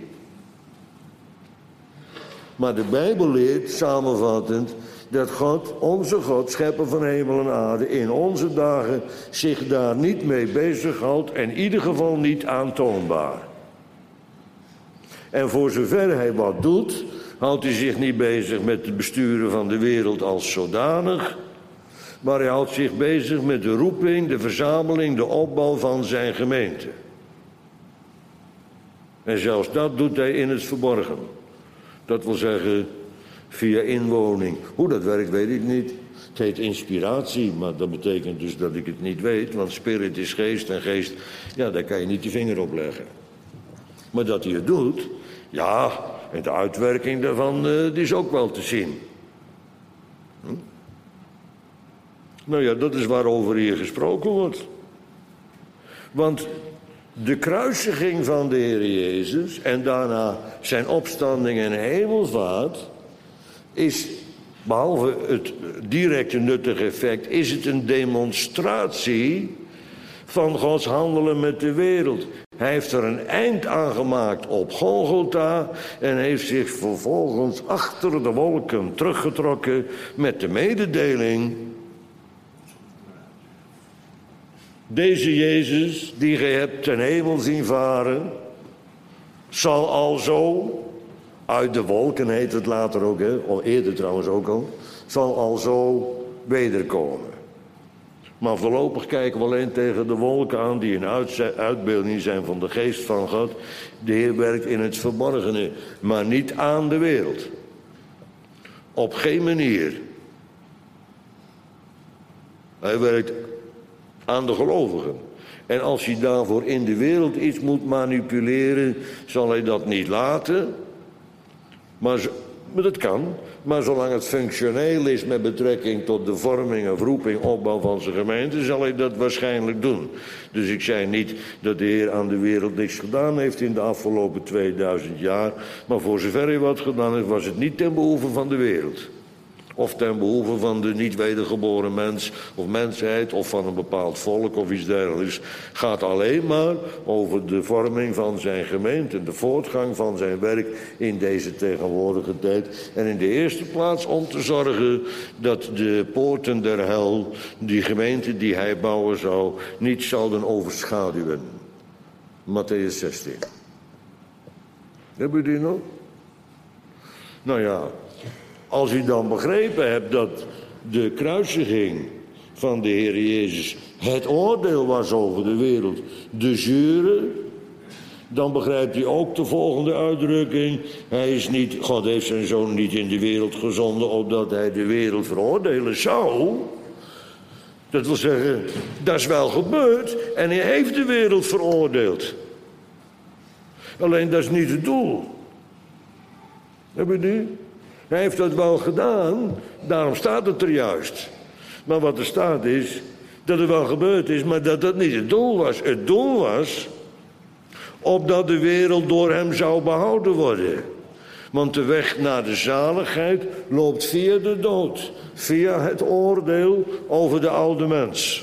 Maar de Bijbel leert samenvattend dat God, onze God, schepper van hemel en aarde, in onze dagen zich daar niet mee bezighoudt en in ieder geval niet aantoonbaar. En voor zover hij wat doet, houdt hij zich niet bezig met het besturen van de wereld als zodanig, maar hij houdt zich bezig met de roeping, de verzameling, de opbouw van zijn gemeente. En zelfs dat doet hij in het verborgen. Dat wil zeggen via inwoning. Hoe dat werkt weet ik niet. Het heet inspiratie, maar dat betekent dus dat ik het niet weet. Want spirit is geest en geest, ja, daar kan je niet je vinger op leggen. Maar dat hij het doet, ja, en de uitwerking daarvan, uh, die is ook wel te zien. Hm? Nou ja, dat is waarover hier gesproken wordt. Want de kruisiging van de Heer Jezus en daarna zijn opstanding en hemelvaart is, behalve het directe nuttige effect, is het een demonstratie van Gods handelen met de wereld. Hij heeft er een eind aan gemaakt op Golgotha en heeft zich vervolgens achter de wolken teruggetrokken met de mededeling: deze Jezus, die gij hebt ten hemel zien varen, zal alzo Uit de wolken heet het later ook, hè? Al eerder trouwens ook al. Zal al zo wederkomen. Maar voorlopig kijken we alleen tegen de wolken aan die een uitbeelding zijn van de geest van God. De Heer werkt in het verborgene, maar niet aan de wereld. Op geen manier. Hij werkt aan de gelovigen. En als hij daarvoor in de wereld iets moet manipuleren, zal hij dat niet laten. Maar, maar dat kan. Maar zolang het functioneel is met betrekking tot de vorming en roeping, opbouw van zijn gemeente, zal hij dat waarschijnlijk doen. Dus ik zei niet dat de Heer aan de wereld niks gedaan heeft in de afgelopen tweeduizend jaar. Maar voor zover hij wat gedaan heeft, was het niet ten behoeve van de wereld. Of ten behoeve van de niet wedergeboren mens of mensheid of van een bepaald volk of iets dergelijks. Gaat alleen maar over de vorming van zijn gemeente en de voortgang van zijn werk in deze tegenwoordige tijd. En in de eerste plaats om te zorgen dat de poorten der hel, die gemeente die hij bouwen zou, niet zouden overschaduwen. Mattheüs zestien. Hebben jullie die nog? Nou ja. Als u dan begrepen hebt dat de kruisiging van de Heer Jezus het oordeel was over de wereld, de jure, dan begrijpt u ook de volgende uitdrukking. Hij is niet, God heeft zijn zoon niet in de wereld gezonden opdat hij de wereld veroordelen zou. Dat wil zeggen, dat is wel gebeurd en hij heeft de wereld veroordeeld. Alleen dat is niet het doel. Hebben jullie? Hij heeft dat wel gedaan, daarom staat het er juist. Maar wat er staat is, dat het wel gebeurd is, maar dat dat niet het doel was. Het doel was, opdat de wereld door hem zou behouden worden. Want de weg naar de zaligheid loopt via de dood. Via het oordeel over de oude mens.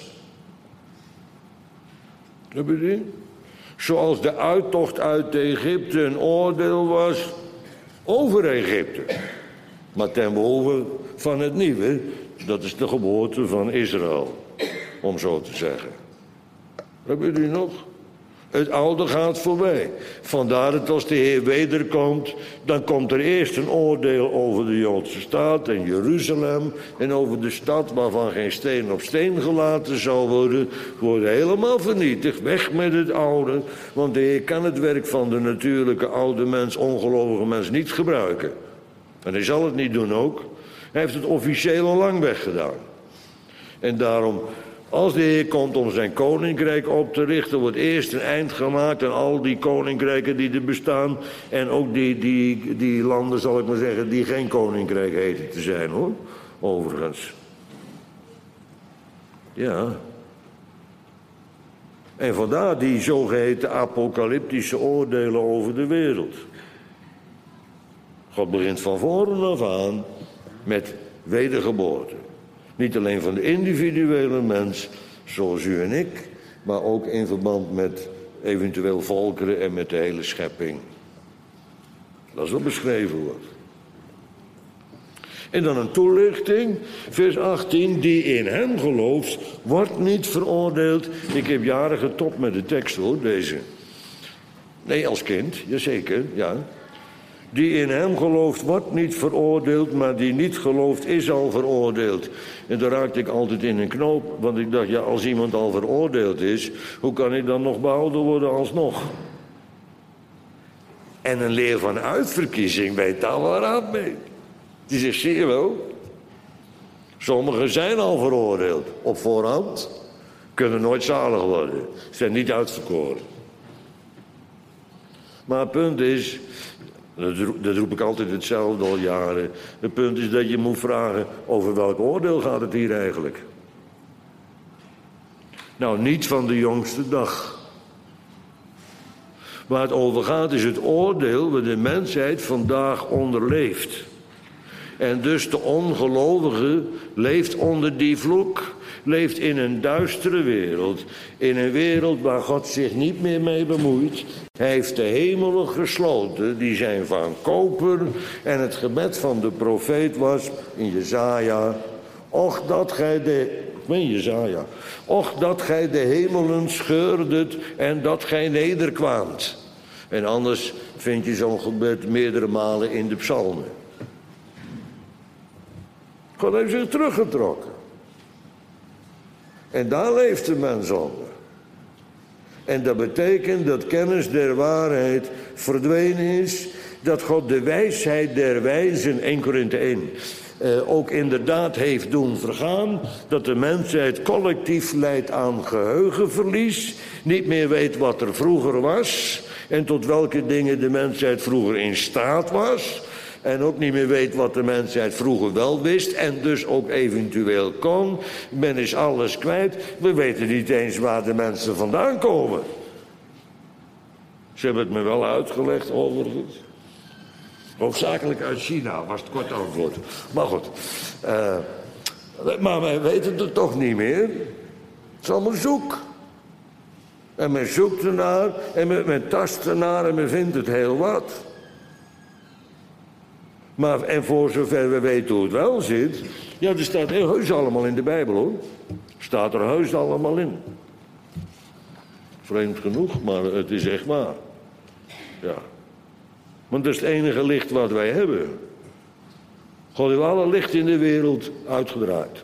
Heb je die? Zoals de uittocht uit Egypte een oordeel was over Egypte. Maar ten behoeve van het nieuwe, dat is de geboorte van Israël, om zo te zeggen. Hebben jullie nog? Het oude gaat voorbij. Vandaar dat als de Heer wederkomt, dan komt er eerst een oordeel over de Joodse staat en Jeruzalem en over de stad waarvan geen steen op steen gelaten zal worden, wordt helemaal vernietigd. Weg met het oude, want de Heer kan het werk van de natuurlijke oude mens, ongelovige mens, niet gebruiken. En hij zal het niet doen ook. Hij heeft het officieel al lang weggedaan. En daarom, als de Heer komt om zijn koninkrijk op te richten, wordt eerst een eind gemaakt aan al die koninkrijken die er bestaan. En ook die, die, die landen, zal ik maar zeggen, die geen koninkrijk heten te zijn, hoor. Overigens. Ja. En vandaar die zogeheten apocalyptische oordelen over de wereld. God begint van voren af aan met wedergeboorte. Niet alleen van de individuele mens, zoals u en ik, maar ook in verband met eventueel volkeren en met de hele schepping. Dat is wat beschreven wordt. En dan een toelichting, vers achttien, die in hem gelooft, wordt niet veroordeeld. Ik heb jaren getopt met de tekst, hoor, deze. Nee, als kind, jazeker, ja. Die in hem gelooft, wordt niet veroordeeld, maar die niet gelooft, is al veroordeeld. En daar raakte ik altijd in een knoop, want ik dacht, ja, als iemand al veroordeeld is, hoe kan hij dan nog behouden worden alsnog? En een leer van uitverkiezing weet daar wel raad mee. Die zegt, zie je wel, sommigen zijn al veroordeeld op voorhand, kunnen nooit zalig worden, zijn niet uitverkoren. Maar het punt is, dat roep ik altijd hetzelfde al jaren. Het punt is dat je moet vragen, over welk oordeel gaat het hier eigenlijk? Nou, niet van de jongste dag. Waar het over gaat is het oordeel waar de mensheid vandaag onder leeft. En dus de ongelovige leeft onder die vloek. Leeft in een duistere wereld. In een wereld waar God zich niet meer mee bemoeit. Hij heeft de hemelen gesloten. Die zijn van koper. En het gebed van de profeet was in Jesaja. Och dat gij de... Ik meen Jesaja. Och dat gij de hemelen scheurdet en dat gij nederkwaamt. En anders vind je zo'n gebed meerdere malen in de psalmen. God heeft zich teruggetrokken. En daar leeft de mens onder. En dat betekent dat kennis der waarheid verdwenen is. Dat God de wijsheid der wijzen, één Korinthe één, eh, ook inderdaad heeft doen vergaan. Dat de mensheid collectief leidt aan geheugenverlies. Niet meer weet wat er vroeger was. En tot welke dingen de mensheid vroeger in staat was. En ook niet meer weet wat de mensheid vroeger wel wist. En dus ook eventueel kon. Men is alles kwijt. We weten niet eens waar de mensen vandaan komen. Ze hebben het me wel uitgelegd overigens. Hoofdzakelijk uit China, was het kort antwoord. Maar goed. Uh, maar wij weten het toch niet meer. Het is allemaal zoek. En men zoekt ernaar. En men, men tast ernaar. En men vindt het heel wat. Maar, en voor zover we weten hoe het wel zit. Ja, er staat heus allemaal in de Bijbel, hoor. Staat er heus allemaal in. Vreemd genoeg, maar het is echt waar. Ja. Want dat is het enige licht wat wij hebben. God heeft alle licht in de wereld uitgedraaid.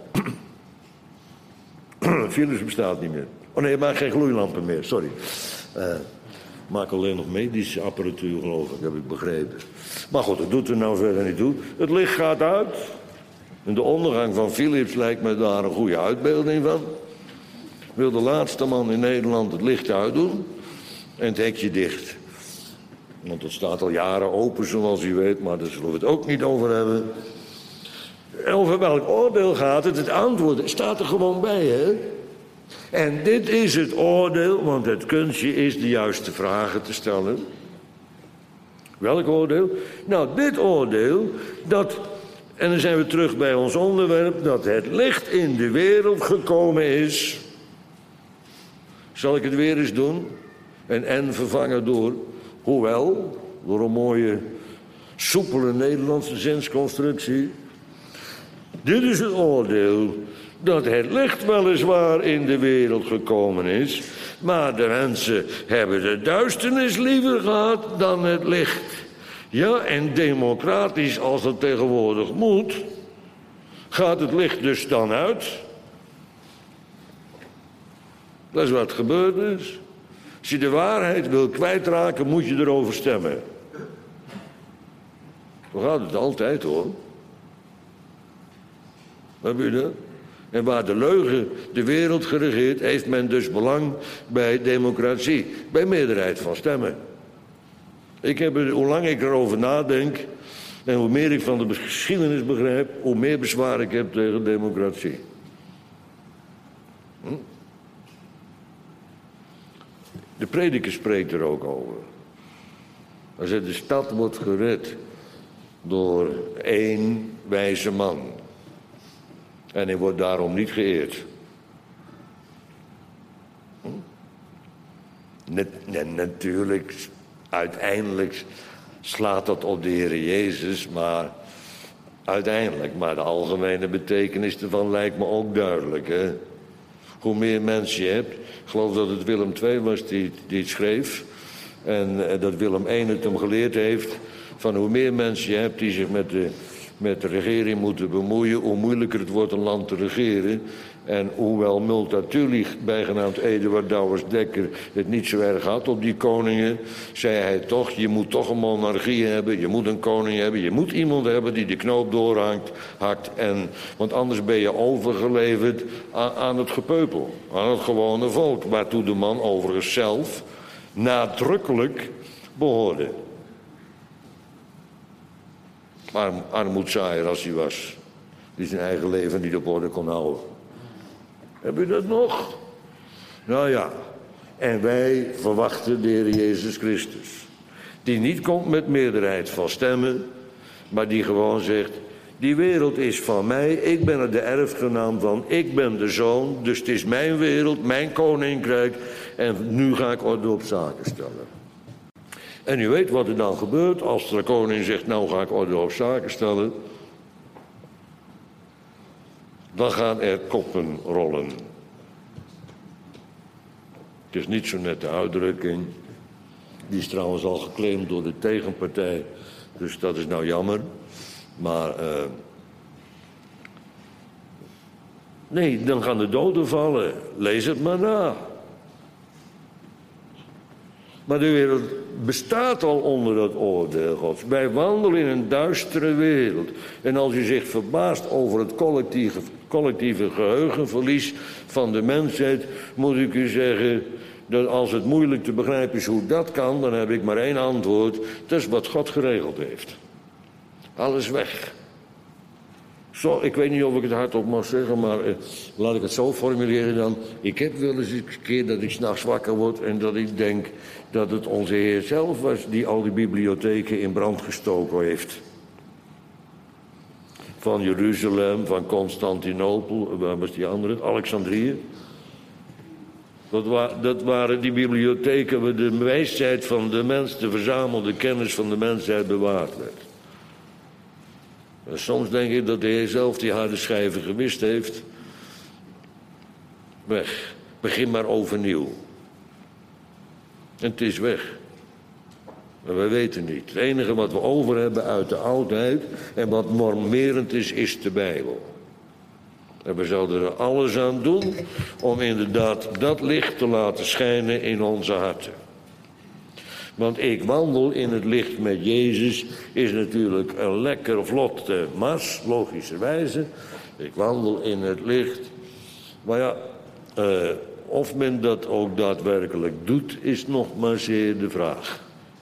Philips bestaat niet meer. Oh nee, maar geen gloeilampen meer, sorry. Uh, maak alleen nog medische apparatuur, geloof ik, heb ik begrepen. Maar goed, dat doet er nou verder niet toe. Het licht gaat uit. En de ondergang van Philips lijkt me daar een goede uitbeelding van. Wil de laatste man in Nederland het licht uitdoen en het hekje dicht. Want het staat al jaren open, zoals u weet, maar daar zullen we het ook niet over hebben. Over welk oordeel gaat het? Het antwoord staat er gewoon bij, hè? En dit is het oordeel, want het kunstje is de juiste vragen te stellen. Welk oordeel? Nou, dit oordeel, dat, en dan zijn we terug bij ons onderwerp, dat het licht in de wereld gekomen is. Zal ik het weer eens doen? En en vervangen door, hoewel, door een mooie, soepele Nederlandse zinsconstructie. Dit is het oordeel, dat het licht weliswaar in de wereld gekomen is, maar de mensen hebben de duisternis liever gehad dan het licht. Ja, en democratisch als het tegenwoordig moet, gaat het licht dus dan uit. Dat is wat gebeurd is. Als je de waarheid wil kwijtraken, moet je erover stemmen. Zo gaat het altijd, hoor. Heb je dat? En waar de leugen de wereld geregeerd, heeft men dus belang bij democratie. Bij meerderheid van stemmen. Ik heb er, hoe lang ik erover nadenk, en hoe meer ik van de geschiedenis begrijp, hoe meer bezwaar ik heb tegen democratie. Hm? De prediker spreekt er ook over. Hij zegt, de stad wordt gered door één wijze man. En hij wordt daarom niet geëerd. Hm? Net, net, natuurlijk, uiteindelijk slaat dat op de Heer Jezus, maar uiteindelijk, maar de algemene betekenis ervan lijkt me ook duidelijk. Hè? Hoe meer mensen je hebt, ik geloof dat het Willem de Tweede was die, die het schreef, en, en dat Willem de Eerste het hem geleerd heeft, van hoe meer mensen je hebt die zich met de, met de regering moeten bemoeien, hoe moeilijker het wordt een land te regeren. En hoewel Multatuli, bijgenaamd Eduard Douwes-Dekker, het niet zo erg had op die koningen, zei hij toch, je moet toch een monarchie hebben, je moet een koning hebben, je moet iemand hebben die de knoop doorhakt, hakt, en, want anders ben je overgeleverd aan, aan het gepeupel, aan het gewone volk, waartoe de man overigens zelf nadrukkelijk behoorde. Arm, armoedzaaier als hij was, die zijn eigen leven niet op orde kon houden. Heb je dat nog? Nou ja, en wij verwachten de Heer Jezus Christus. Die niet komt met meerderheid van stemmen, maar die gewoon zegt, die wereld is van mij, ik ben er de erfgenaam van, ik ben de zoon, dus het is mijn wereld, mijn koninkrijk, en nu ga ik orde op zaken stellen. En u weet wat er dan gebeurt als de koning zegt, nou ga ik orde op zaken stellen. Dan gaan er koppen rollen. Het is niet zo net de uitdrukking. Die is trouwens al geclaimd door de tegenpartij. Dus dat is nou jammer. Maar uh, nee, dan gaan de doden vallen. Lees het maar na. Maar de wereld bestaat al onder dat oordeel Gods. Wij wandelen in een duistere wereld. En als u zich verbaast over het collectieve, collectieve geheugenverlies van de mensheid, moet ik u zeggen dat als het moeilijk te begrijpen is hoe dat kan, dan heb ik maar één antwoord. Dat is wat God geregeld heeft. Alles weg. Zo, ik weet niet of ik het hardop mag zeggen, maar eh, laat ik het zo formuleren dan. Ik heb wel eens een keer dat ik 's nachts wakker word en dat ik denk dat het onze Heer zelf was die al die bibliotheken in brand gestoken heeft. Van Jeruzalem, van Constantinopel, waar was die andere? Alexandrië. Dat, wa dat waren die bibliotheken waar de wijsheid van de mens, de verzamelde kennis van de mensheid bewaard werd. En soms denk ik dat de Heer zelf die harde schijven gewist heeft. Weg. Begin maar overnieuw. En het is weg. Maar wij weten niet. Het enige wat we over hebben uit de oudheid en wat normerend is, is de Bijbel. En we zouden er alles aan doen om inderdaad dat licht te laten schijnen in onze harten. Want ik wandel in het licht met Jezus is natuurlijk een lekker vlotte mars, logischerwijze. Ik wandel in het licht. Maar ja, uh, of men dat ook daadwerkelijk doet, is nog maar zeer de vraag.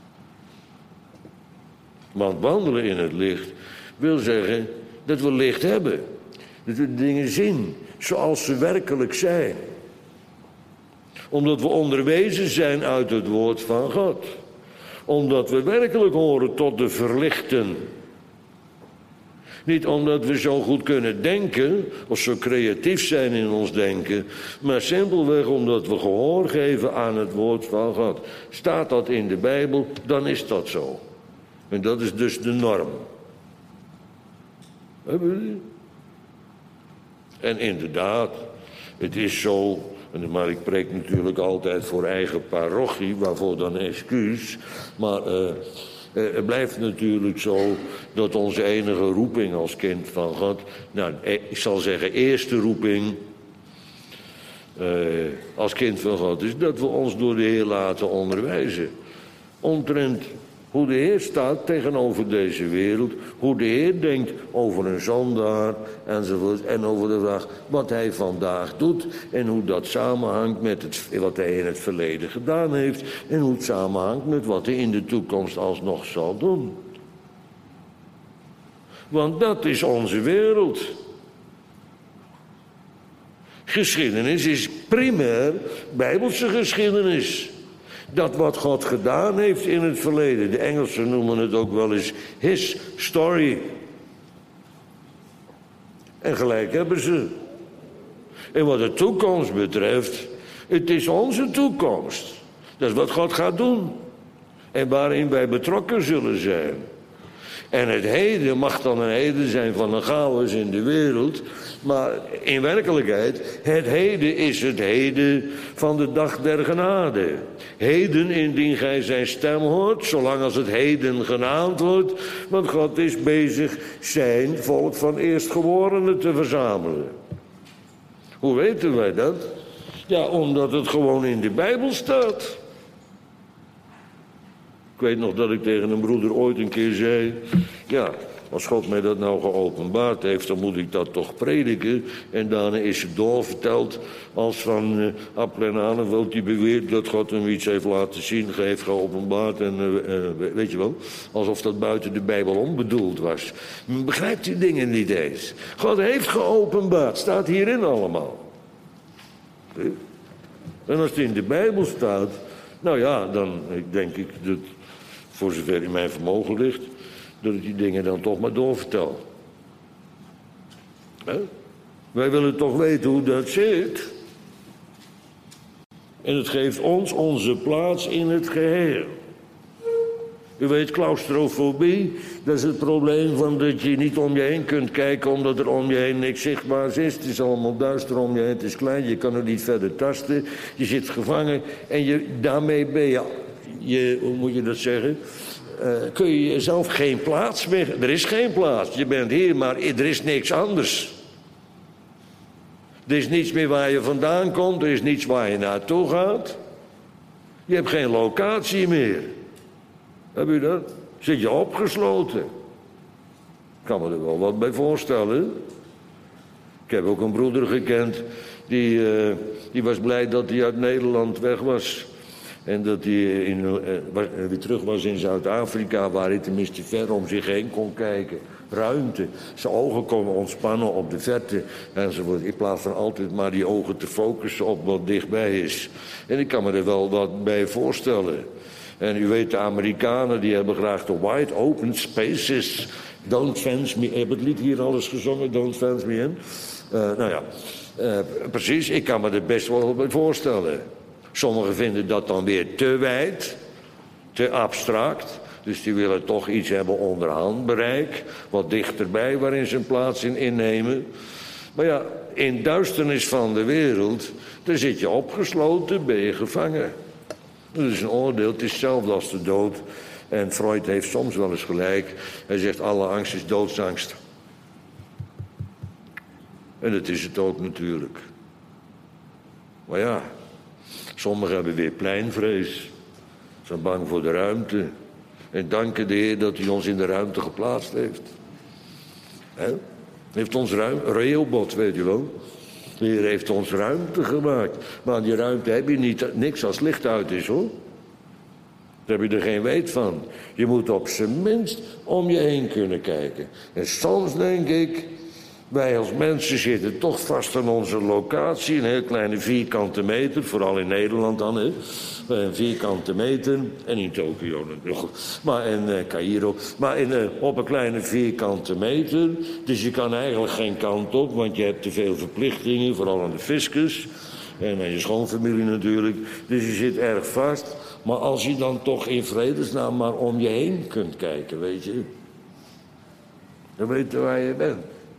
Want wandelen in het licht wil zeggen dat we licht hebben. Dat we dingen zien zoals ze werkelijk zijn. Omdat we onderwezen zijn uit het woord van God. Omdat we werkelijk horen tot de verlichten. Niet omdat we zo goed kunnen denken, of zo creatief zijn in ons denken, maar simpelweg omdat we gehoor geven aan het woord van God. Staat dat in de Bijbel, dan is dat zo. En dat is dus de norm. En inderdaad, het is zo, maar ik preek natuurlijk altijd voor eigen parochie, waarvoor dan excuus. Maar uh, uh, het blijft natuurlijk zo dat onze enige roeping als kind van God, nou, ik zal zeggen eerste roeping uh, als kind van God, is dat we ons door de Heer laten onderwijzen. Omtrent hoe de Heer staat tegenover deze wereld. Hoe de Heer denkt over een zondaar enzovoort. En over de vraag wat hij vandaag doet. En hoe dat samenhangt met het, wat hij in het verleden gedaan heeft. En hoe het samenhangt met wat hij in de toekomst alsnog zal doen. Want dat is onze wereld. Geschiedenis is primair Bijbelse geschiedenis. Dat wat God gedaan heeft in het verleden. De Engelsen noemen het ook wel eens his story. En gelijk hebben ze. En wat de toekomst betreft, het is onze toekomst. Dat is wat God gaat doen. En waarin wij betrokken zullen zijn. En het heden mag dan een heden zijn van een chaos in de wereld. Maar in werkelijkheid, het heden is het heden van de dag der genade. Heden indien gij zijn stem hoort, zolang als het heden genaamd wordt. Want God is bezig zijn volk van eerstgeborenen te verzamelen. Hoe weten wij dat? Ja, omdat het gewoon in de Bijbel staat. Ik weet nog dat ik tegen een broeder ooit een keer zei, ja, als God mij dat nou geopenbaard heeft, dan moet ik dat toch prediken. En daarna is het doorverteld als van uh, Appel en Aneveld die beweert dat God hem iets heeft laten zien, heeft geopenbaard. En uh, uh, weet je wel, alsof dat buiten de Bijbel om bedoeld was. Men begrijpt die dingen niet eens. God heeft geopenbaard, staat hierin allemaal. Okay. En als het in de Bijbel staat, nou ja, dan denk ik dat, voor zover in mijn vermogen ligt, dat ik die dingen dan toch maar doorvertel. He? Wij willen toch weten hoe dat zit. En het geeft ons onze plaats in het geheel. U weet, claustrofobie, dat is het probleem van dat je niet om je heen kunt kijken omdat er om je heen niks zichtbaars is. Het is allemaal duister om je heen, het is klein, je kan er niet verder tasten. Je zit gevangen en je, daarmee ben je, je, hoe moet je dat zeggen? Uh, kun je jezelf geen plaats meer... Er is geen plaats. Je bent hier, maar er is niks anders. Er is niets meer waar je vandaan komt. Er is niets waar je naartoe gaat. Je hebt geen locatie meer. Heb je dat? Zit je opgesloten. Ik kan me er wel wat bij voorstellen. Ik heb ook een broeder gekend. Die, uh, die was blij dat hij uit Nederland weg was. En dat hij in, uh, weer terug was in Zuid-Afrika, waar hij tenminste ver om zich heen kon kijken. Ruimte. Zijn ogen konden ontspannen op de verte. Enzovoort. In plaats van altijd maar die ogen te focussen op wat dichtbij is. En ik kan me er wel wat bij voorstellen. En u weet, de Amerikanen die hebben graag de wide open spaces. Don't fence me. Ik heb het lied hier alles gezongen, Don't fence me in. Uh, nou ja, uh, precies, ik kan me er best wel bij voorstellen. Sommigen vinden dat dan weer te wijd, te abstract. Dus die willen toch iets hebben onder handbereik. Wat dichterbij waarin ze een plaats in innemen. Maar ja, in duisternis van de wereld, daar zit je opgesloten, ben je gevangen. Dat is een oordeel, het is hetzelfde als de dood. En Freud heeft soms wel eens gelijk. Hij zegt, alle angst is doodsangst. En dat is het ook natuurlijk. Maar ja, sommigen hebben weer pleinvrees. Zijn bang voor de ruimte. En danken de Heer dat hij ons in de ruimte geplaatst heeft. He? Heeft ons ruimte, Rehoboth, weet je wel. De Heer heeft ons ruimte gemaakt. Maar aan die ruimte heb je niet, niks als licht uit is, hoor. Daar heb je er geen weet van. Je moet op zijn minst om je heen kunnen kijken. En soms denk ik, wij als mensen zitten toch vast aan onze locatie. Een heel kleine vierkante meter, vooral in Nederland dan, hè. Een vierkante meter, en in Tokio nog, maar in uh, Cairo. Maar in, uh, op een kleine vierkante meter. Dus je kan eigenlijk geen kant op, want je hebt te veel verplichtingen, vooral aan de fiscus. En aan je schoonfamilie natuurlijk. Dus je zit erg vast. Maar als je dan toch in vredesnaam maar om je heen kunt kijken, weet je. Dan weet je waar je bent.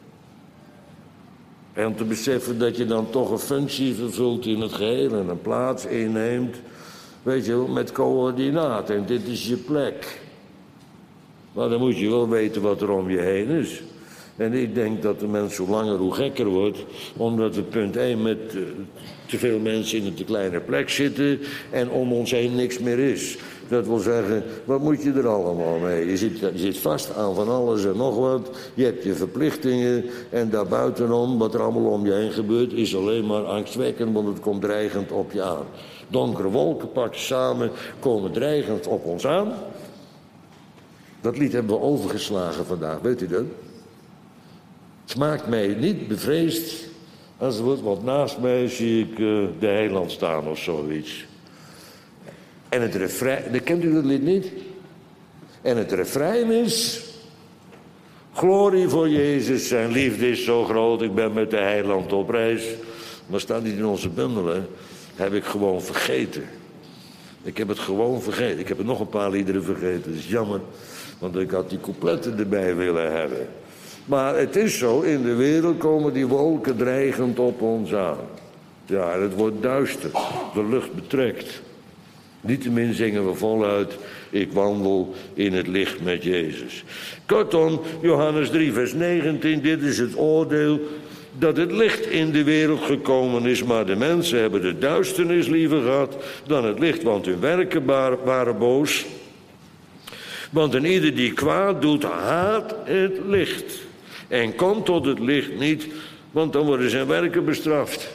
En om te beseffen dat je dan toch een functie vervult in het geheel en een plaats inneemt. Weet je wel, met coördinaten. En dit is je plek. Maar dan moet je wel weten wat er om je heen is. En ik denk dat de mens hoe langer hoe gekker wordt. Omdat we punt één met uh, te veel mensen in een te kleine plek zitten. En om ons heen niks meer is. Dat wil zeggen, wat moet je er allemaal mee? Je zit, je zit vast aan van alles en nog wat. Je hebt je verplichtingen. En daarbuitenom, wat er allemaal om je heen gebeurt, is alleen maar angstwekkend. Want het komt dreigend op je aan. Donkere wolken pakken samen, komen dreigend op ons aan. Dat lied hebben we overgeslagen vandaag, weet u dat? Het maakt mij niet bevreesd als er wordt, want naast mij zie ik uh, de heiland staan of zoiets. En het refrein, dat kent u dat lied niet? En het refrein is: glorie voor Jezus, zijn liefde is zo groot, ik ben met de heiland op reis. Maar staat niet in onze bundel, hè? Heb ik gewoon vergeten. Ik heb het gewoon vergeten. Ik heb er nog een paar liederen vergeten, dat is jammer. Want ik had die coupletten erbij willen hebben. Maar het is zo, in de wereld komen die wolken dreigend op ons aan. Ja, het wordt duister, de lucht betrekt. Niettemin zingen we voluit, ik wandel in het licht met Jezus. Kortom, Johannes drie vers negentien, dit is het oordeel, dat het licht in de wereld gekomen is, maar de mensen hebben de duisternis liever gehad dan het licht, want hun werken waren boos. Want een ieder die kwaad doet, haat het licht. En komt tot het licht niet, want dan worden zijn werken bestraft.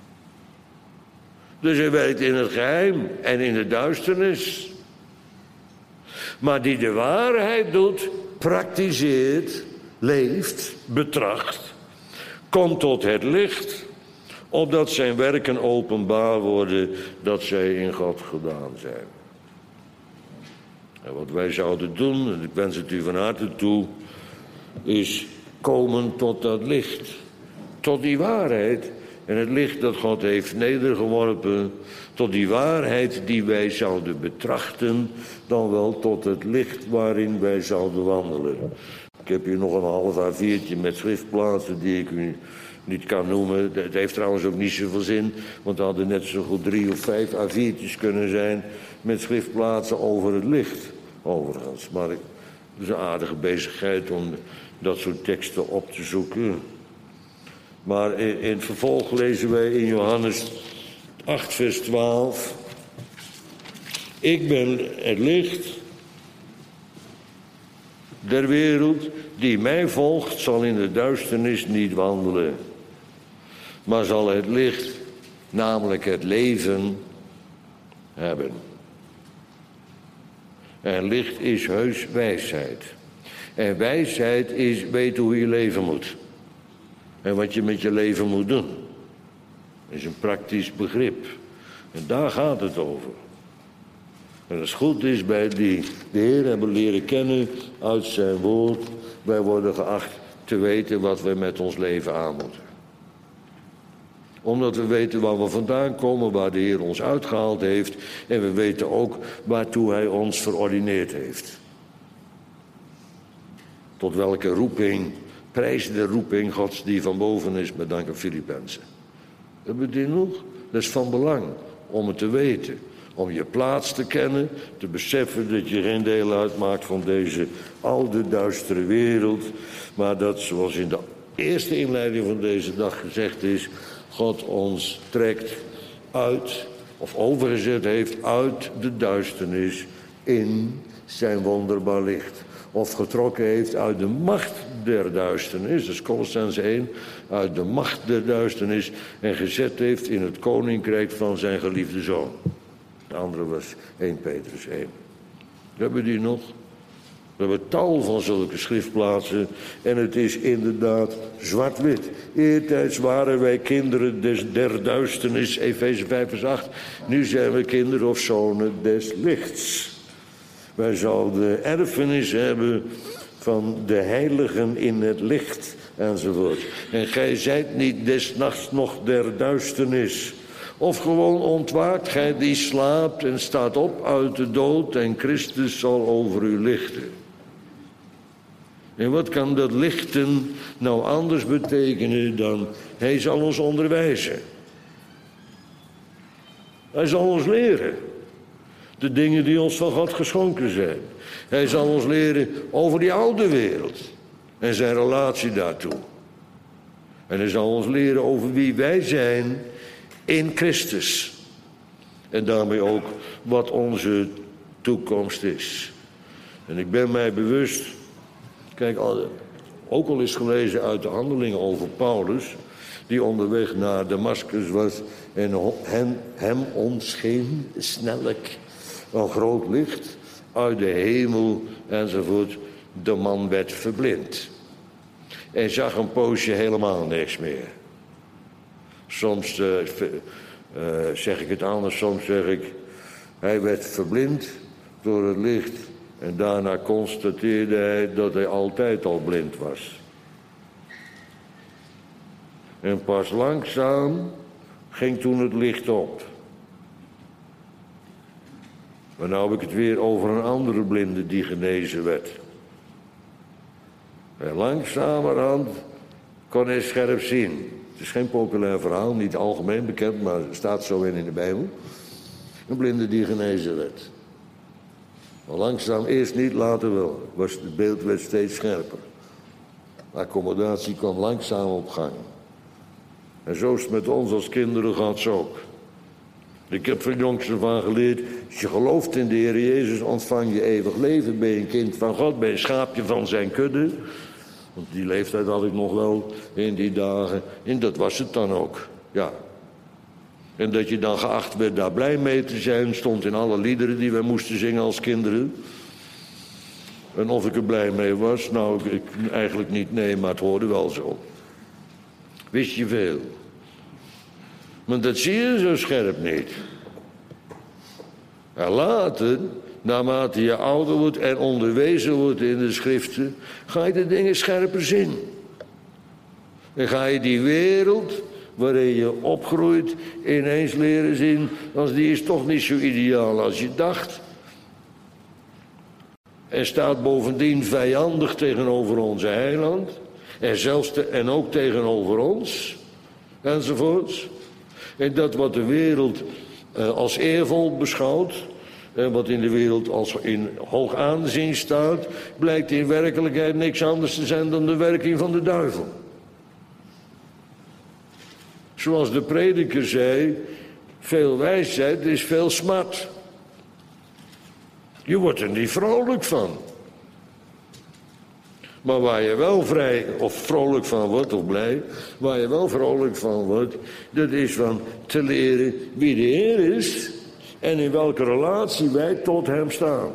Dus hij werkt in het geheim en in de duisternis. Maar die de waarheid doet, praktiseert, leeft, betracht, komt tot het licht, opdat zijn werken openbaar worden, dat zij in God gedaan zijn. En wat wij zouden doen, en ik wens het u van harte toe, is komen tot dat licht. Tot die waarheid. En het licht dat God heeft nedergeworpen. Tot die waarheid die wij zouden betrachten. Dan wel tot het licht waarin wij zouden wandelen. Ik heb hier nog een half A viertje met schriftplaatsen die ik u niet kan noemen. Het heeft trouwens ook niet zoveel zin, want er hadden net zo goed drie of vijf A viertjes kunnen zijn met schriftplaatsen over het licht, overigens. Maar het is een aardige bezigheid om dat soort teksten op te zoeken. Maar in, in het vervolg lezen wij in Johannes acht, vers twaalf. Ik ben het licht der wereld, die mij volgt, zal in de duisternis niet wandelen, maar zal het licht, namelijk het leven, hebben. En licht is heus wijsheid. En wijsheid is weten hoe je leven moet. En wat je met je leven moet doen. Dat is een praktisch begrip. En daar gaat het over. En als het goed is bij die de Heer hebben leren kennen uit zijn woord, wij worden geacht te weten wat we met ons leven aan moeten. Omdat we weten waar we vandaan komen, waar de Heer ons uitgehaald heeft. En we weten ook waartoe hij ons verordineerd heeft. Tot welke roeping, prijs de roeping Gods die van boven is, met dank aan Filippenzen. Hebben we dit nog? Dat is van belang om het te weten. Om je plaats te kennen, te beseffen dat je geen deel uitmaakt van deze oude duistere wereld. Maar dat, zoals in de eerste inleiding van deze dag gezegd is, God ons trekt uit, of overgezet heeft uit de duisternis in zijn wonderbaar licht. Of getrokken heeft uit de macht der duisternis, dat is Kolossenzen één, uit de macht der duisternis en gezet heeft in het koninkrijk van zijn geliefde zoon. De andere was eerste Petrus één. Hebben we die nog? We hebben tal van zulke schriftplaatsen en het is inderdaad zwart-wit. Eertijds waren wij kinderen des, der duisternis, Efeze vijf vers acht. Nu zijn we kinderen of zonen des lichts. Wij zouden erfenis hebben van de heiligen in het licht enzovoort. En gij zijt niet des nachts nog der duisternis. Of gewoon ontwaakt, gij die slaapt en staat op uit de dood en Christus zal over u lichten. En wat kan dat lichten nou anders betekenen dan hij zal ons onderwijzen. Hij zal ons leren. De dingen die ons van God geschonken zijn. Hij zal ons leren over die oude wereld en zijn relatie daartoe. En hij zal ons leren over wie wij zijn in Christus. En daarmee ook wat onze toekomst is. En ik ben mij bewust, kijk, ook al is gelezen uit de handelingen over Paulus, die onderweg naar Damascus was en hem, hem ontscheen snellijk een groot licht uit de hemel enzovoort. De man werd verblind en zag een poosje helemaal niks meer. Soms uh, uh, zeg ik het anders, soms zeg ik, hij werd verblind door het licht en daarna constateerde hij dat hij altijd al blind was. En pas langzaam ging toen het licht op. Maar nou heb ik het weer over een andere blinde die genezen werd. En langzamerhand kon hij scherp zien. Het is geen populair verhaal, niet algemeen bekend, maar het staat zo in in de Bijbel. Een blinde die genezen werd. Maar langzaam, eerst niet, later wel. Was het beeld werd steeds scherper. De accommodatie kwam langzaam op gang. En zo is het met ons als kinderen gaat het ook. Ik heb van jongs af aan geleerd, als je gelooft in de Heer Jezus, ontvang je eeuwig leven. Ben je een kind van God, ben je een schaapje van zijn kudde. Want die leeftijd had ik nog wel in die dagen. En dat was het dan ook, ja. En dat je dan geacht werd daar blij mee te zijn, stond in alle liederen die wij moesten zingen als kinderen. En of ik er blij mee was, nou, ik, eigenlijk niet, nee, maar het hoorde wel zo. Wist je veel. Maar dat zie je zo scherp niet. En later, naarmate je ouder wordt en onderwezen wordt in de schriften, ga je de dingen scherper zien. En ga je die wereld waarin je opgroeit ineens leren zien, als die is toch niet zo ideaal als je dacht. En staat bovendien vijandig tegenover onze heiland. En, zelfs te, en ook tegenover ons. Enzovoorts. En dat wat de wereld uh, als eervol beschouwt. En wat in de wereld als in hoog aanzien staat. Blijkt in werkelijkheid niks anders te zijn dan de werking van de duivel. Zoals de prediker zei. Veel wijsheid is veel smart. Je wordt er niet vrolijk van. Maar waar je wel vrij of vrolijk van wordt, of blij, waar je wel vrolijk van wordt, dat is van te leren wie de Heer is en in welke relatie wij tot Hem staan.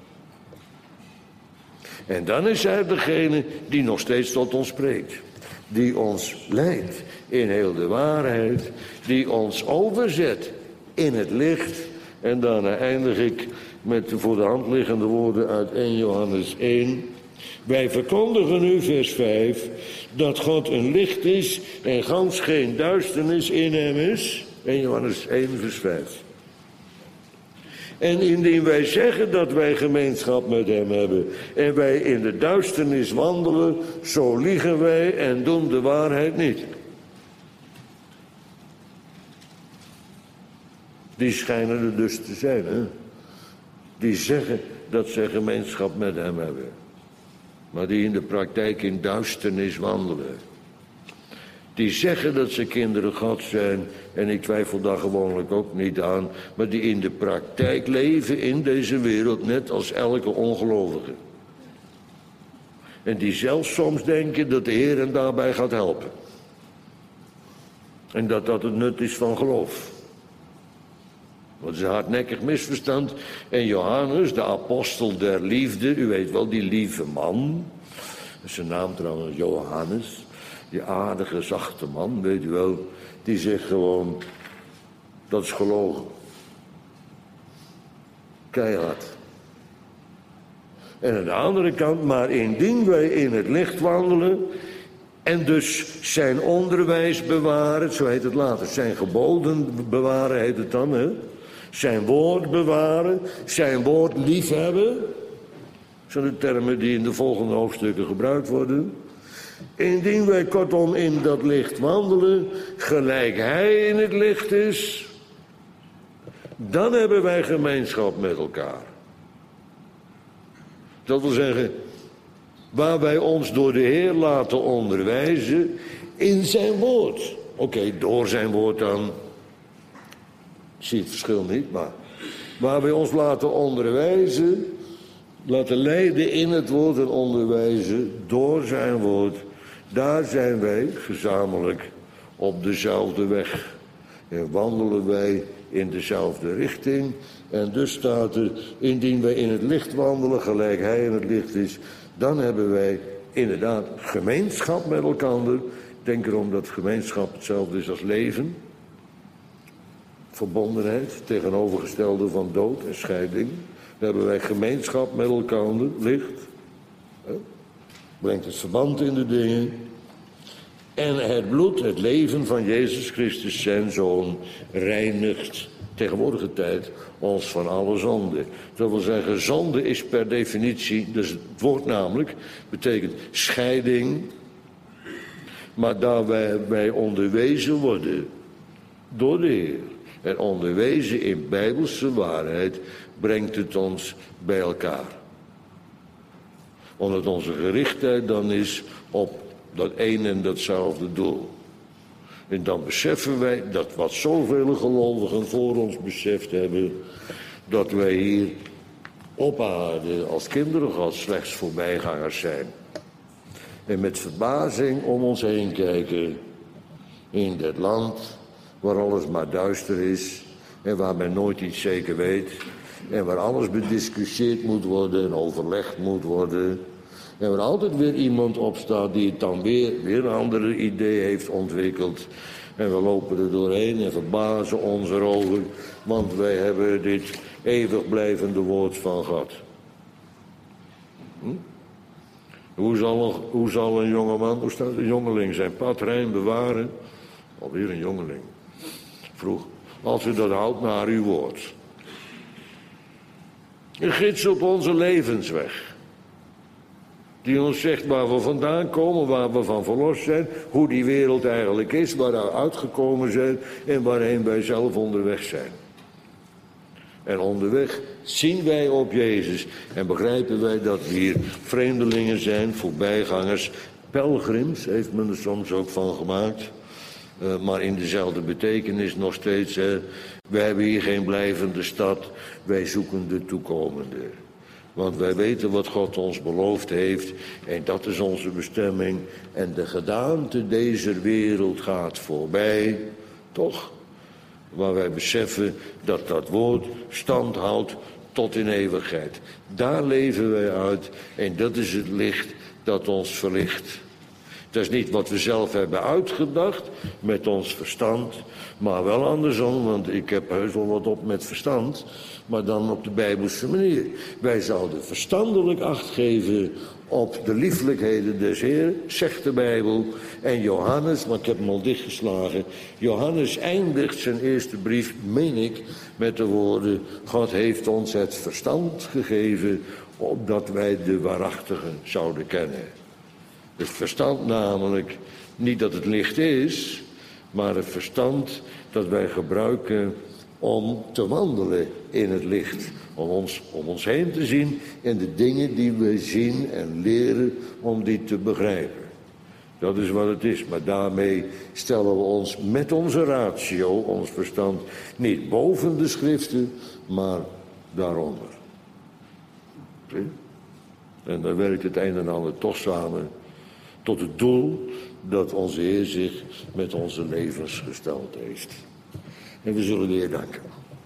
En dan is Hij degene die nog steeds tot ons spreekt. Die ons leidt in heel de waarheid, die ons overzet in het licht. En daarna eindig ik met de voor de hand liggende woorden uit eerste Johannes één. Wij verkondigen u, vers vijf, dat God een licht is en gans geen duisternis in hem is. eerste Johannes één, vers vijf. En indien wij zeggen dat wij gemeenschap met hem hebben en wij in de duisternis wandelen, zo liegen wij en doen de waarheid niet. Die schijnen er dus te zijn, hè? Die zeggen dat zij gemeenschap met hem hebben. Maar die in de praktijk in duisternis wandelen. Die zeggen dat ze kinderen God zijn. En ik twijfel daar gewoonlijk ook niet aan. Maar die in de praktijk leven in deze wereld net als elke ongelovige. En die zelfs soms denken dat de Heer hen daarbij gaat helpen. En dat dat het nut is van geloof. Dat is een hardnekkig misverstand. En Johannes, de apostel der liefde, u weet wel, die lieve man. Zijn naam trouwens, Johannes. Die aardige, zachte man, weet u wel. Die zegt gewoon, dat is gelogen. Keihard. En aan de andere kant, maar indien wij in het licht wandelen en dus zijn onderwijs bewaren, zo heet het later, zijn geboden bewaren heet het dan, hè? Zijn woord bewaren, zijn woord liefhebben. Dat zijn de termen die in de volgende hoofdstukken gebruikt worden. Indien wij kortom in dat licht wandelen, gelijk hij in het licht is, dan hebben wij gemeenschap met elkaar. Dat wil zeggen, waar wij ons door de Heer laten onderwijzen in zijn woord. Oké, okay, door zijn woord dan. Ik zie het verschil niet, maar waar wij ons laten onderwijzen, laten leiden in het woord en onderwijzen door zijn woord, daar zijn wij gezamenlijk op dezelfde weg. En wandelen wij in dezelfde richting. En dus staat er, indien wij in het licht wandelen, gelijk hij in het licht is, dan hebben wij inderdaad gemeenschap met elkaar. Denk erom dat gemeenschap hetzelfde is als leven. Verbondenheid, tegenovergestelde van dood en scheiding. Dan hebben wij gemeenschap met elkaar, licht. Brengt het verband in de dingen. En het bloed, het leven van Jezus Christus, zijn Zoon, reinigt, tegenwoordige tijd, ons van alle zonde. Dat wil zeggen, zonde is per definitie, dus het woord namelijk, betekent scheiding. Maar daar wij, wij onderwezen worden door de Heer en onderwezen in bijbelse waarheid, brengt het ons bij elkaar. Omdat onze gerichtheid dan is op dat een en datzelfde doel. En dan beseffen wij dat wat zoveel gelovigen voor ons beseft hebben, dat wij hier op aarde als kinderen Gods slechts voorbijgangers zijn. En met verbazing om ons heen kijken in dit land waar alles maar duister is en waar men nooit iets zeker weet en waar alles bediscussieerd moet worden en overlegd moet worden. En waar altijd weer iemand opstaat die het dan weer, weer een andere idee heeft ontwikkeld. En we lopen er doorheen en verbazen ons erover, want wij hebben dit eeuwig blijvende woord van God. Hm? Hoe zal, hoe zal een jongeman, hoe staat een jongeling zijn pad rein bewaren? Alweer een jongeling. Vroeg, als u dat houdt naar uw woord. Een gids op onze levensweg. Die ons zegt waar we vandaan komen, waar we van verlost zijn, hoe die wereld eigenlijk is, waar we uitgekomen zijn en waarheen wij zelf onderweg zijn. En onderweg zien wij op Jezus en begrijpen wij dat we hier vreemdelingen zijn, voorbijgangers, pelgrims, heeft men er soms ook van gemaakt. Uh, maar in dezelfde betekenis nog steeds. Hè. Wij hebben hier geen blijvende stad, wij zoeken de toekomende. Want wij weten wat God ons beloofd heeft en dat is onze bestemming. En de gedaante deze wereld gaat voorbij, toch? Maar wij beseffen dat dat woord stand houdt tot in eeuwigheid. Daar leven wij uit en dat is het licht dat ons verlicht. Dat is niet wat we zelf hebben uitgedacht met ons verstand, maar wel andersom, want ik heb heus wel wat op met verstand, maar dan op de Bijbelse manier. Wij zouden verstandelijk acht geven op de lieflijkheden des Heeren, zegt de Bijbel. En Johannes, maar ik heb hem al dichtgeslagen, Johannes eindigt zijn eerste brief, meen ik, met de woorden: God heeft ons het verstand gegeven, opdat wij de waarachtigen zouden kennen. Het verstand namelijk, niet dat het licht is, maar het verstand dat wij gebruiken om te wandelen in het licht. Om ons, om ons heen te zien en de dingen die we zien en leren, om die te begrijpen. Dat is wat het is, maar daarmee stellen we ons met onze ratio, ons verstand, niet boven de schriften, maar daaronder. Zie? En dan werkt het een en ander toch samen tot het doel dat onze Heer zich met onze levens gesteld heeft. En we zullen de Heer danken.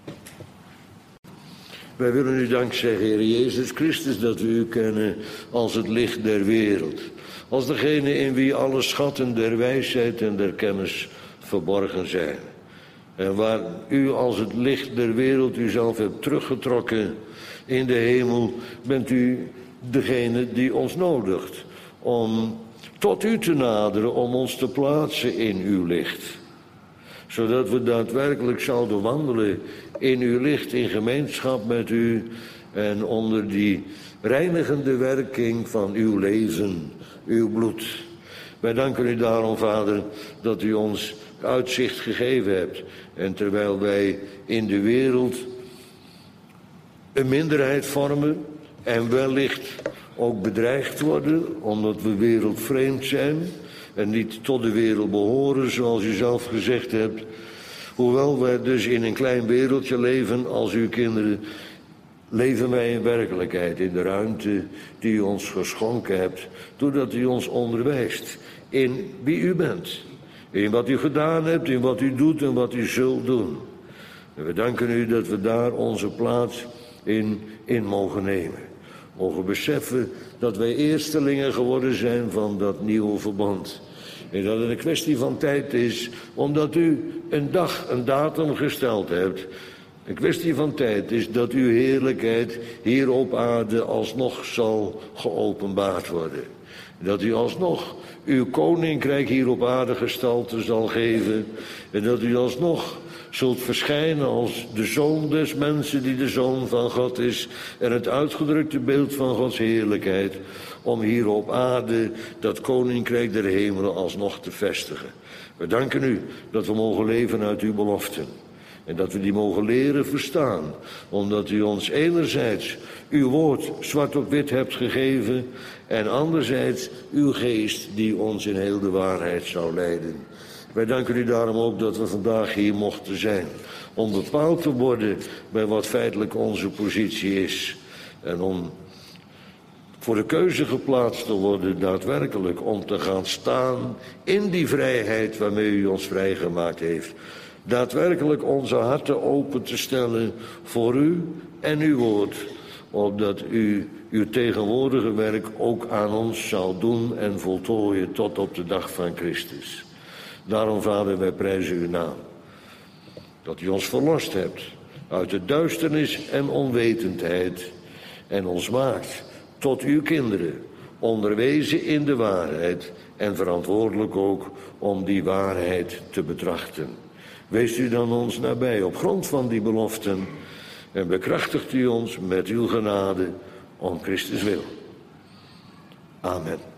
Wij willen u dank zeggen, Heer Jezus Christus, dat we u kennen als het licht der wereld. Als degene in wie alle schatten der wijsheid en der kennis verborgen zijn. En waar u als het licht der wereld uzelf hebt teruggetrokken in de hemel, bent u degene die ons nodigt om tot u te naderen, om ons te plaatsen in uw licht. Zodat we daadwerkelijk zouden wandelen in uw licht, in gemeenschap met u en onder die reinigende werking van uw leven, uw bloed. Wij danken u daarom, Vader, dat u ons uitzicht gegeven hebt. En terwijl wij in de wereld een minderheid vormen en wellicht ook bedreigd worden, omdat we wereldvreemd zijn en niet tot de wereld behoren, zoals u zelf gezegd hebt. Hoewel wij dus in een klein wereldje leven als uw kinderen, leven wij in werkelijkheid in de ruimte die u ons geschonken hebt, doordat u ons onderwijst in wie u bent, in wat u gedaan hebt, in wat u doet en wat u zult doen. En we danken u dat we daar onze plaats in, in mogen nemen. Mogen beseffen dat wij eerstelingen geworden zijn van dat nieuwe verbond. En dat het een kwestie van tijd is, omdat u een dag, een datum gesteld hebt. Een kwestie van tijd is dat uw heerlijkheid hier op aarde alsnog zal geopenbaard worden. Dat u alsnog uw koninkrijk hier op aarde gestalte zal geven. En dat u alsnog zult verschijnen als de Zoon des mensen die de Zoon van God is en het uitgedrukte beeld van Gods heerlijkheid, om hier op aarde dat koninkrijk der hemelen alsnog te vestigen. We danken u dat we mogen leven uit uw beloften en dat we die mogen leren verstaan, omdat u ons enerzijds uw woord zwart op wit hebt gegeven en anderzijds uw geest die ons in heel de waarheid zou leiden. Wij danken u daarom ook dat we vandaag hier mochten zijn, om bepaald te worden bij wat feitelijk onze positie is. En om voor de keuze geplaatst te worden daadwerkelijk om te gaan staan in die vrijheid waarmee u ons vrijgemaakt heeft. Daadwerkelijk onze harten open te stellen voor u en uw woord, opdat u uw tegenwoordige werk ook aan ons zal doen en voltooien tot op de dag van Christus. Daarom, Vader, wij prijzen uw naam. Dat u ons verlost hebt uit de duisternis en onwetendheid en ons maakt tot uw kinderen, onderwezen in de waarheid en verantwoordelijk ook om die waarheid te betrachten. Wees u dan ons nabij op grond van die beloften en bekrachtigt u ons met uw genade om Christus wil. Amen.